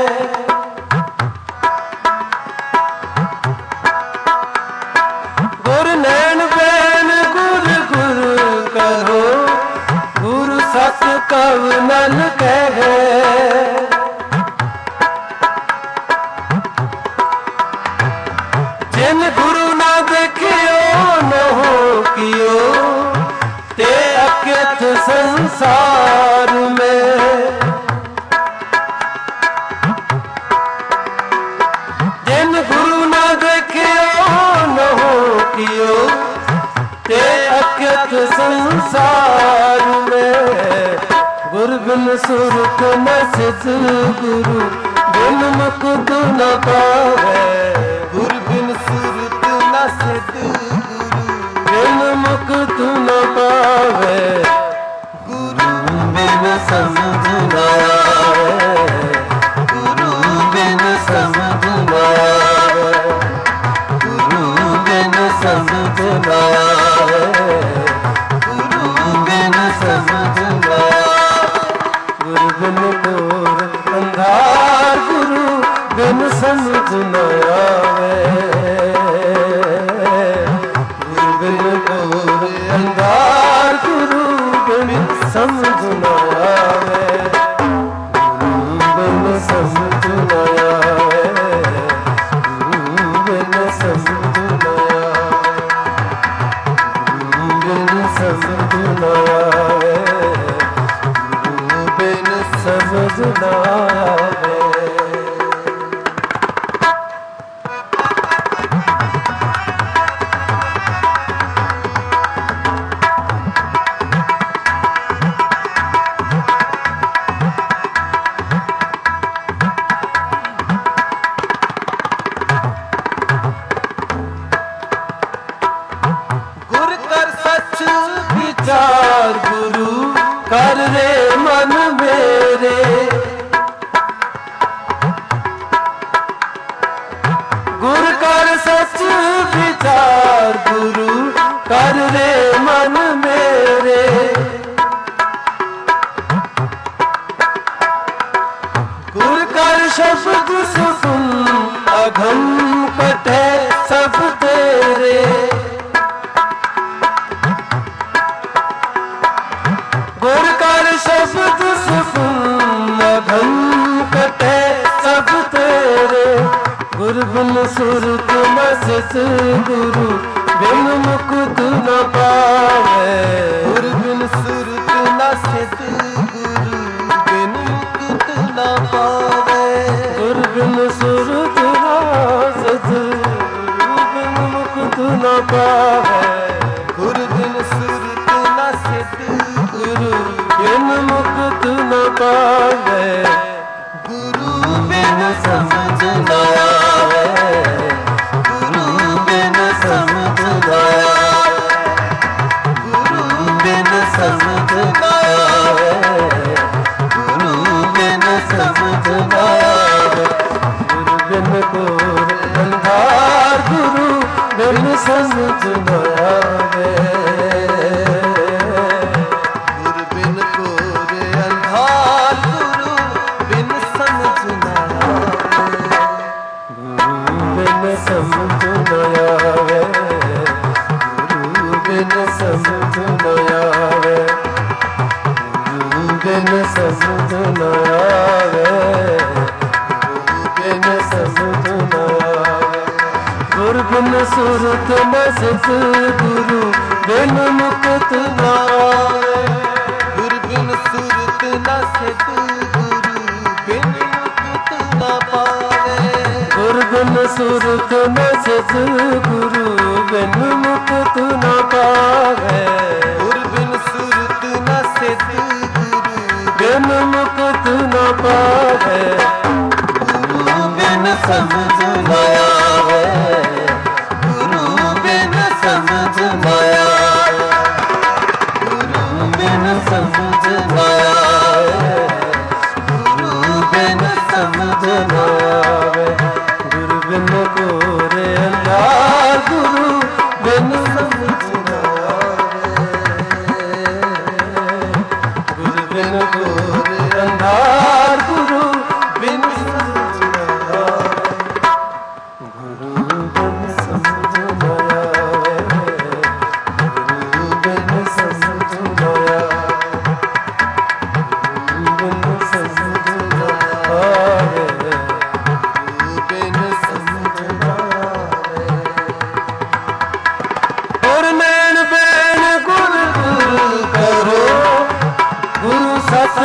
Speaker 1: ਗੁਰ ਨੈਣ ਬੈਣ ਗੁਰ ਗੁਰ ਕਰੋ, ਗੁਰ ਸਤ ਕਬ ਨਲ ਕਹੈ। ਜਿਨ ਗੁਰੂ ਨਾ ਦੇਖਿਓ ਨਹੁ ਕਿਓ, ਤੇ ਅਕਿਤ ਸੰਸਾਰ में। जिन गुरु ना देखियो नहुँ कियो, ते अकित संसार में। गुर बिन सुरत न सिद्ध, गुरु बिन मुकुट न पावै। गुर बिन सुरत न सिद्ध, गुरु बिन मुकुट न पावै। गुरु बिन समझ न आवे, गुरु बिन समझ न आवे, गुरु बिन समझ न आवे, गुरु बिन समझ न आवे। गुरु बिन घोर अंधार, गुरु बिन समझ न आवे। गुरु बिन घोर अंधार, गुरु बिन समझ न आवे। गुरु बिन समझ न आवे, गुरु बिन समझ न आवे, गुरु बिन समझ न आवे, गुरु बिन समझ न आवे। विचार गुरु कर रे मन मेरे। गुर कर सच विचार, गुरु कर रे मन मेरे। गुर कर शब्द सुन, अघम कटे सब तेरे। गुर कर शब्द सुन, अघम कटे सब तेरे। गुर बिन सुरत न सिद्ध, गुरु बिन मुकुट न पावै। गुर बिन सुरत न सिद्ध, गुरु बिन मुकुट न पावै। गुर बिन सुरत न सिद्ध, गुरु बिन मुकुट न पावै। गुर बिन सुरत न सिद्ध, गुरु बिन मुकुट न पावै। गुरु बिन समझ न आवे, गुरु बिन समझ न आवे, गुरु बिन समझ न आवे, गुरु बिन समझ न आवे। गुरु बिन घोर अंधार, गुरु बिन समझ न आवे। समझ न आवे, गुरु बिन समझ न आवे, गुरु बिन समझ न आवे, गुरु बिन समझ न आवे। गुर बिन सुरत न सिद्ध, गुरु बिन मुकुट न आवे। गुर बिन सुरत न सिद्ध, गुरु बिन मुकुट न पावे। गुर बिन सुरत न सिद्ध, गुरु बिन मुकुट न पावै। गुर बिन सुरत न सिद्ध, गुरु बिन मुकुट न पावै। गुरु बिन समझ न आवे, गुरु बिन समझ न आवे, गुरु बिन समझ न आवे, गुरु बिन समझ न आवे। गुरु बिन घोर अंधार, गुरु बिन समझ न आवे। गुरु बिन घोर अंधार,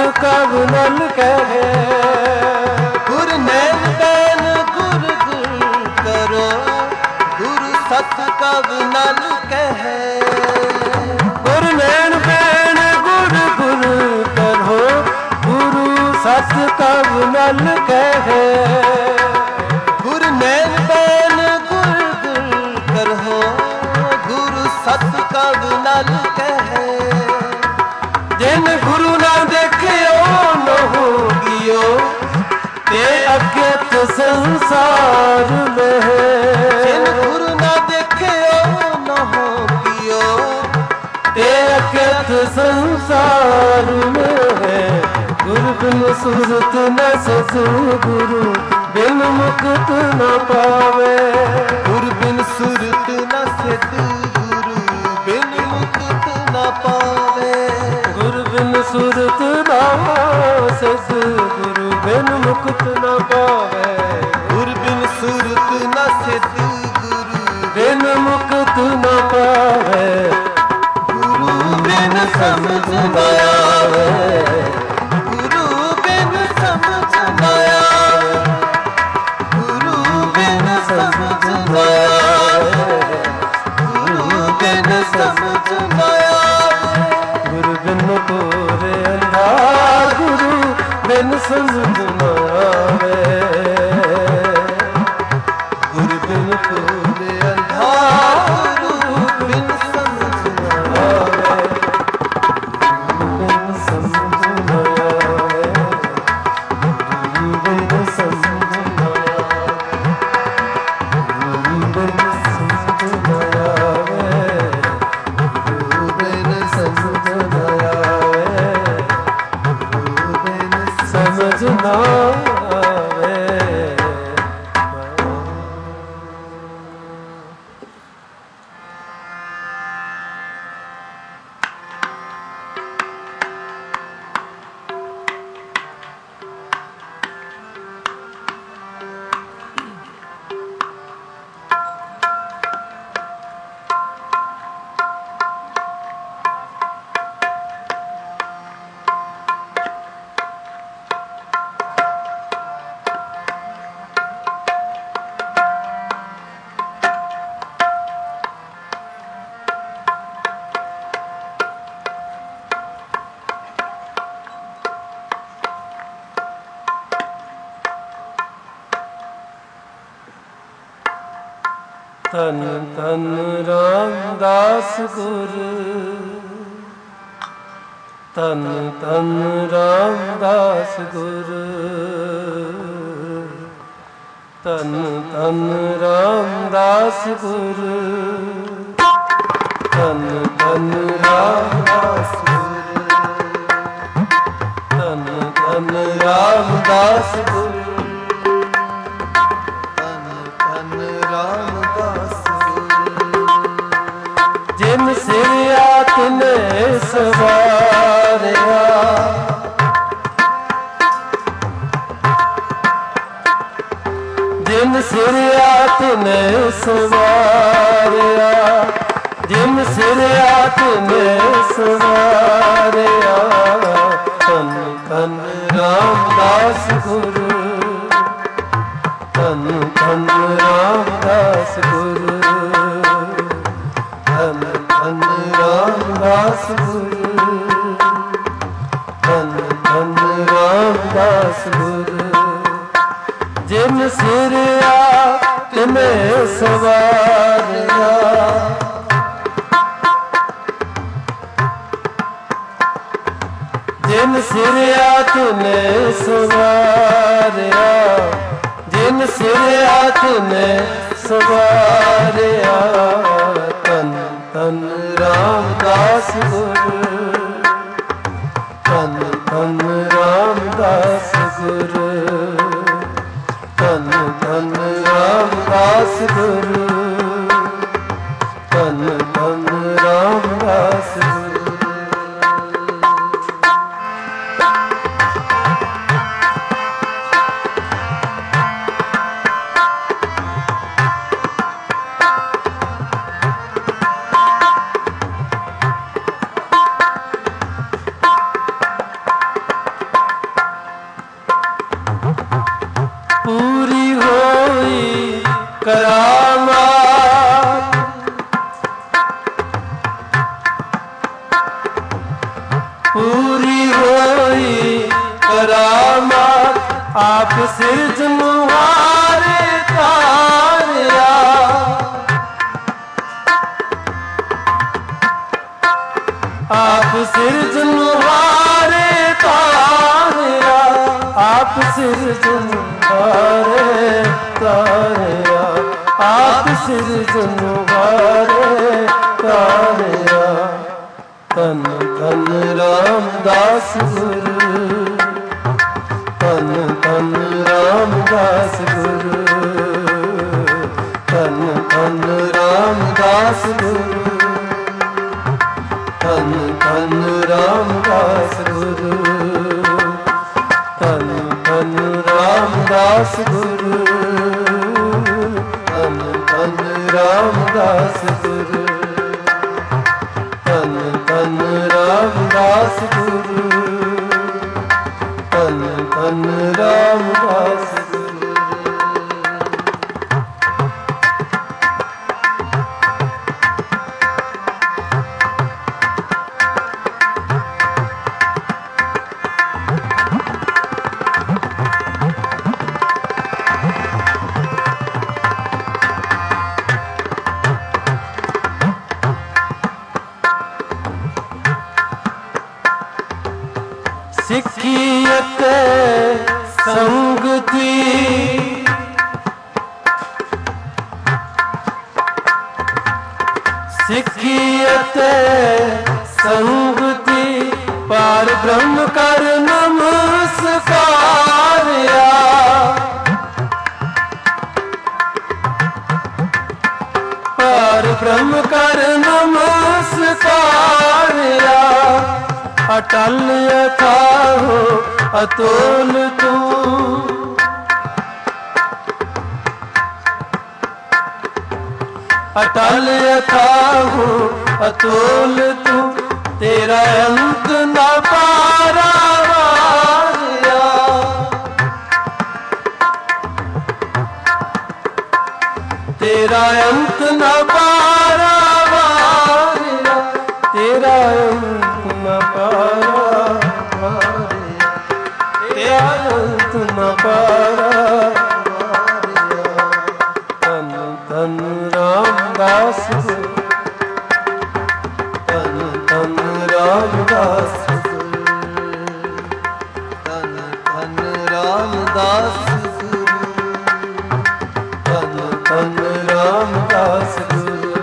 Speaker 1: ਕਬ ਨਲ ਕਹੇ। ਗੁਰ ਨੈਣ ਬੈਨ ਗੁਰ ਗੁਰ ਕਰੋ, ਗੁਰੂ ਸਤ ਕਬ ਨਲ ਕਹੇ। ਗੁਰ ਨੈਣ ਬੈਨ ਗੁਰ ਗੁਰ ਕਰੋ, ਗੁਰੂ ਸਤ ਕਬ ਨਲ ਕਹੇ। ਗੁਰ ਨੈਣ ਬੈਨ ਗੁਰ ਗੁਰ ਕਰੋ, ਗੁਰੂ ਸਤ ਕਬ ਨਲ ਕਹੇ। ਜਿਨ ਗੁਰੂ ਨਾ ਦੇਖਿਓ ਨਹੁ ਗਿਓ, ਤੇ ਅਗਤ ਸੰਸਾਰ ਮਹਿ। ਜਿਨ ਗੁਰੂ ਨਾ ਦੇਖਿਓ ਨਹੁ ਗਿਓ, ਤੇ ਅਗਤ ਸੰਸਾਰ ਮਹਿ। ਗੁਰ ਬਿਨ ਸੁਰਤ ਨ ਸਤਿ ਗੁਰੂ, ਬਿਨ ਮੁਕਤ ਨ ਪਾਵੇ। ਗੁਰ ਬਿਨ ਸੁਰਤ ਨ ਸਤਿ ਗੁਰੂ, ਬਿਨ ਮੁਕਤ ਨ ਪਾਵੇ। ਗੁਰ ਬਿਨ ਸੁਰਤ ਨਾ ਸਤਿ ਗੁਰੂ, ਬਿਨ ਮੁਕਤ ਨ ਪਾਵੇ। ਗੁਰ ਬਿਨ ਸੁਰਤ ਨ ਸਤਿ ਗੁਰੂ, ਬਿਨ ਮੁਕਤ ਨ ਪਾਵੇ। ਗੁਰੂ ਬਿਨ ਸਮਝ ਨ ਆਵੇ, ਗੁਰੂ ਬਿਨ ਸਮਝ ਨ ਆਵੇ। ਗੁਰੂ ਬਿਨ ਸਮਝ ਨ ਆਵੇ, ਗੁਰੂ ਬਿਨ ਸਮਝ ਨ ਆਵੇ। ਗੁਰੂ ਬਿਨ ਕੋਰ ਅੰਧਾਰ, ਗੁਰੂ ਬਿਨ ਸਮਝ ਨ ਆਵੇ। ਗੁਰੂ ਬਿਨ ਕੋਰ ਅੰਧਾਰ, ਗੁਰੂ ਬਿਨ ਸਮਝ ਨ ਆਵੇ। ਬਿਨ ਸਮਝ ਨ ਆਵੇ, ਗੁਰੂ ਬਿਨ ਸਮਝ ਨ ਆਵੇ। ਗੁਰੂ ਬਿਨ ਸਮਝ ਨ ਆਵੇ, ਗੁਰੂ ਬਿਨ ਸਮਝ ਨ ਆਵੇ। ਗੁਰੂ ਬਿਨ ਸਮਝ ਨ ਆਵੇ। ਧੰਨ ਧੰਨ ਰਾਮਦਾਸ ਗੁਰ, ਧੰਨ ਧੰਨ ਰਾਮਦਾਸ ਗੁਰ। ਧੰਨ ਧੰਨ ਰਾਮਦਾਸ ਗੁਰ, ਧੰਨ ਧੰਨ ਰਾਮਦਾਸ ਗੁਰ। ਧੰਨ ਧੰਨ ਰਾਮਦਾਸ ਗੁਰ, ਜਿਨ ਸਿਰਿਆ ਤਿਨੇ ਸਵਾਰਿਆ। ਜਿਨ ਸਿਰਿਆ ਤਿਨੇ ਸਵਾਰਿਆ, ਜਿਨ ਸਿਰਿਆ ਤਿਨੇ ਸਵਾਰਿਆ। ਧੰਨ ਧੰਨ ਰਾਮਦਾਸ ਗੁਰ, ਧੰਨ ਧੰਨ ਰਾਮਦਾਸ ਗੁਰ। ਧੰਨ ਧੰਨ ਰਾਮਦਾਸ ਗੁਰ, ਧੰਨ ਧੰਨ ਰਾਮਦਾਸ ਗੁਰ। ਜਿਨ ਸਿਰਿਆ ਤਿਨੇ ਸਵਾਰਿਆ, ਜਿਨ ਸਿਰਿਆ ਤਿਨੇ ਸਵਾਰਿਆ। ਜਿਨ ਸਿਰਿਆ ਤਿਨੇ ਸਵਾਰਿਆ। ਧੰਨ ਧੰਨ ਰਾਮਦਾਸ ਗੁਰ, ਧੰਨ ਧੰਨ ਰਾਮਦਾਸ ਗੁਰ। ਧੰਨ ਧੰਨ ਰਾਮਦਾਸ ਗੁਰ, ਧੰਨ ਧੰਨ ਰਾਮਦਾਸ ਗੁਰ। पूरी होई करामात आप सिरजनहारे तारिया। आप सिरजनहारे तारिया, आप सिरजनहारे तारिया, आप सिरजनहारे तारिया। धन धन रामदास गुरु, धन धन रामदास गुरु, धन धन रामदास गुरु, धन धन रामदास गुरु, धन धन रामदास गुरु, धन धन रामदास गुरु, धन धन रामदास गुरु, धन धन रामदास गुरु। सिखियत संगति सिखियत संगति पार ब्रह्म कर नमस्कारिया। पार ब्रह्म कर नमस्कारिया। अटल अथाहो अतुल तू, अटल अथाहो अतुल तू, तेरा अंत न पारावारिया। तेरा अंत न पारावारिया, तेरा अंत न पारावारिया, तेरा अंत न पारावारिया। धन धन रामदास गुरु, धन धन रामदास गुरु, धन धन रामदास गुरु, धन धन रामदास गुरु।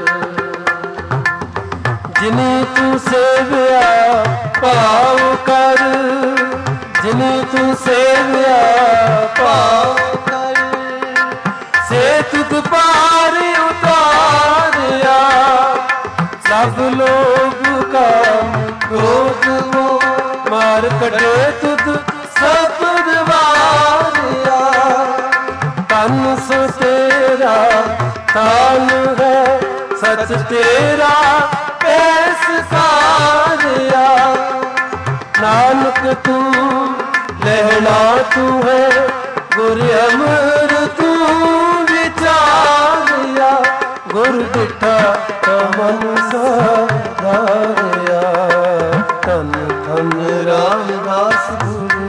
Speaker 1: जिन्हें तू सेविया पाव कर, जिन्हें तू सेविया पाव कर, से तुझ पार उतारिया। सब लोग का क्रोध को मार कटे तुझ सब दवारिया। तन सो तेरा तान है, सच तेरा पेश सारिया। नानक तू लहना तू है, गुर अमर तू विचारिया। गुर दिठा मन साधारिया। धन धन रामदास गुरु,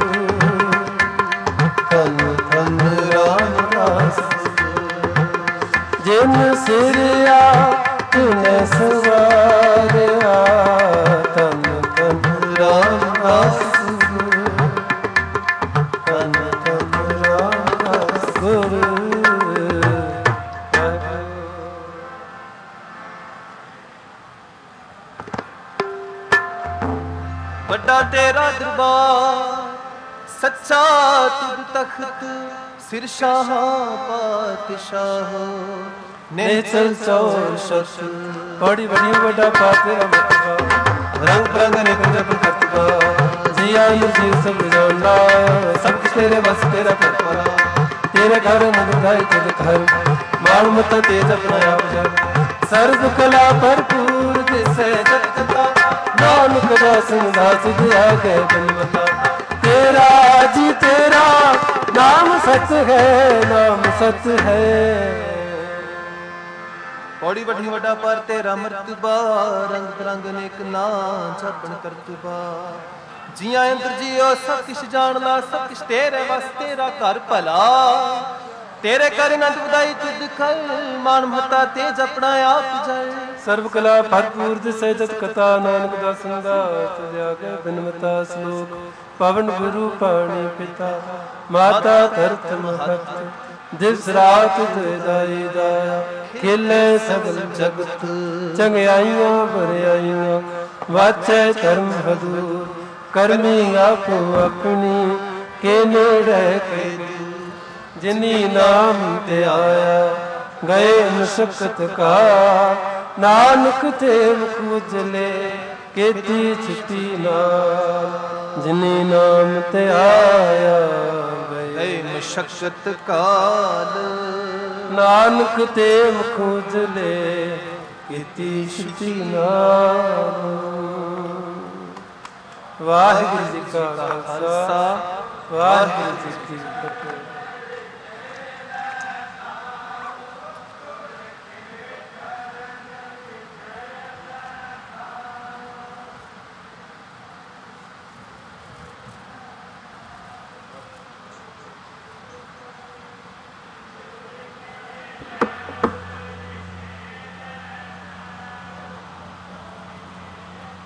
Speaker 1: धन धन रामदास गुरु। जिन सिरिया तिने सवारिया। धन धन रामदास गुरु, धन धन रामदास गुरु। बड़ा तेरा दरबार सच्चा तुझ तख्त, सिर शाह पातशाह ने चल चौर शत्रु। बड़ी बड़ी बड़ा तेरा मतबा, रंग बिरंग ने जब खतबा। जिया जीव सब जानना, सब कुछ तेरे बस तेरा करपरा। तेरे घर मुगधाई तुझ घर, मान मत तेज अपना आप। सर्व कला भरपूर जिसे जगता, नानक दास दास दिया गए बनवता। तेरा जी तेरा नाम सच है, नाम सच है। ਪੌੜੀ ਵੱਡੀ ਵੱਡਾ ਪਰ ਤੇਰਾ ਮਰਤਬਾ, ਰੰਗ ਬਰੰਗ ਅਨੇਕ ਨਾਂ ਜਪਣ ਕਰਤਬਾ। ਜੀਆਂ ਅੰਦਰ ਜੀਓ ਸਭ ਕਿਛ ਜਾਣ ਲਾ, ਸਭ ਕਿਛ ਤੇਰੇ ਵਸ ਤੇਰਾ ਘਰ ਭਲਾ। ਤੇਰੇ ਕਰ ਨੰਦ ਵਧਾਈ ਤੁਧ ਖਲ, ਮਾਨ ਮਹਤਾ ਤੇਜ ਆਪਣਾ ਆਪ ਜਲ।
Speaker 2: ਸਰਬ ਕਲਾ ਭਰਪੂਰ ਦਿਸੈ ਜਤ ਕਥਾ, ਨਾਨਕ ਦਾਸਨ ਦਾਸ ਜਾਗੈ ਬਿਨਮਤਾ ਸਲੋਕ। ਪਵਨ ਗੁਰੂ ਪਾਣੀ ਪਿਤਾ, ਮਾਤਾ ਧਰਤ ਮਹਤ, ਦਿਵਸ ਰਾਤ ਦੁਇ ਦਾਇਆ। ਖੇਲੇ ਸਗਲ ਜਗਤ, ਚੰਗਿਆਈਆਂ ਬਰਿਆਈਆਂ, ਵਾਚੈ ਧਰਮ ਹਦੂਰ। ਕਰਮੀ ਆਪੋ ਆਪਣੀ, ਕੇ ਨੇੜੇ ਕੇ ਦੂਰ। ਜਿਨੀ ਨਾਮ ਤੇ ਆਇਆ, ਗਏ ਮੁਸ਼ਕਤ ਕਾ। ਨਾਨਕ ਤੇ ਮੁਖ ਉਜਲੇ, ਕੀਤੀ ਛੁੱਟੀ ਨਾਲ। ਜਿਨੀ ਨਾਮ ਤੇ ਆਇਆ,
Speaker 1: ਗਏ ਮੁਸ਼ਕਤ ਕਾਲ।
Speaker 2: ਨਾਨਕ ਤੇ ਮੁਖ ਉਜਲੇ, ਕੀਤੀ ਛੁੱਟੀ ਨਾਲ। ਵਾਹਿਗੁਰੂ ਜੀ ਕਾ ਖਾਲਸਾ, ਵਾਹਿਗੁਰੂ ਜੀ ਕੀ ਫਤਿਹ।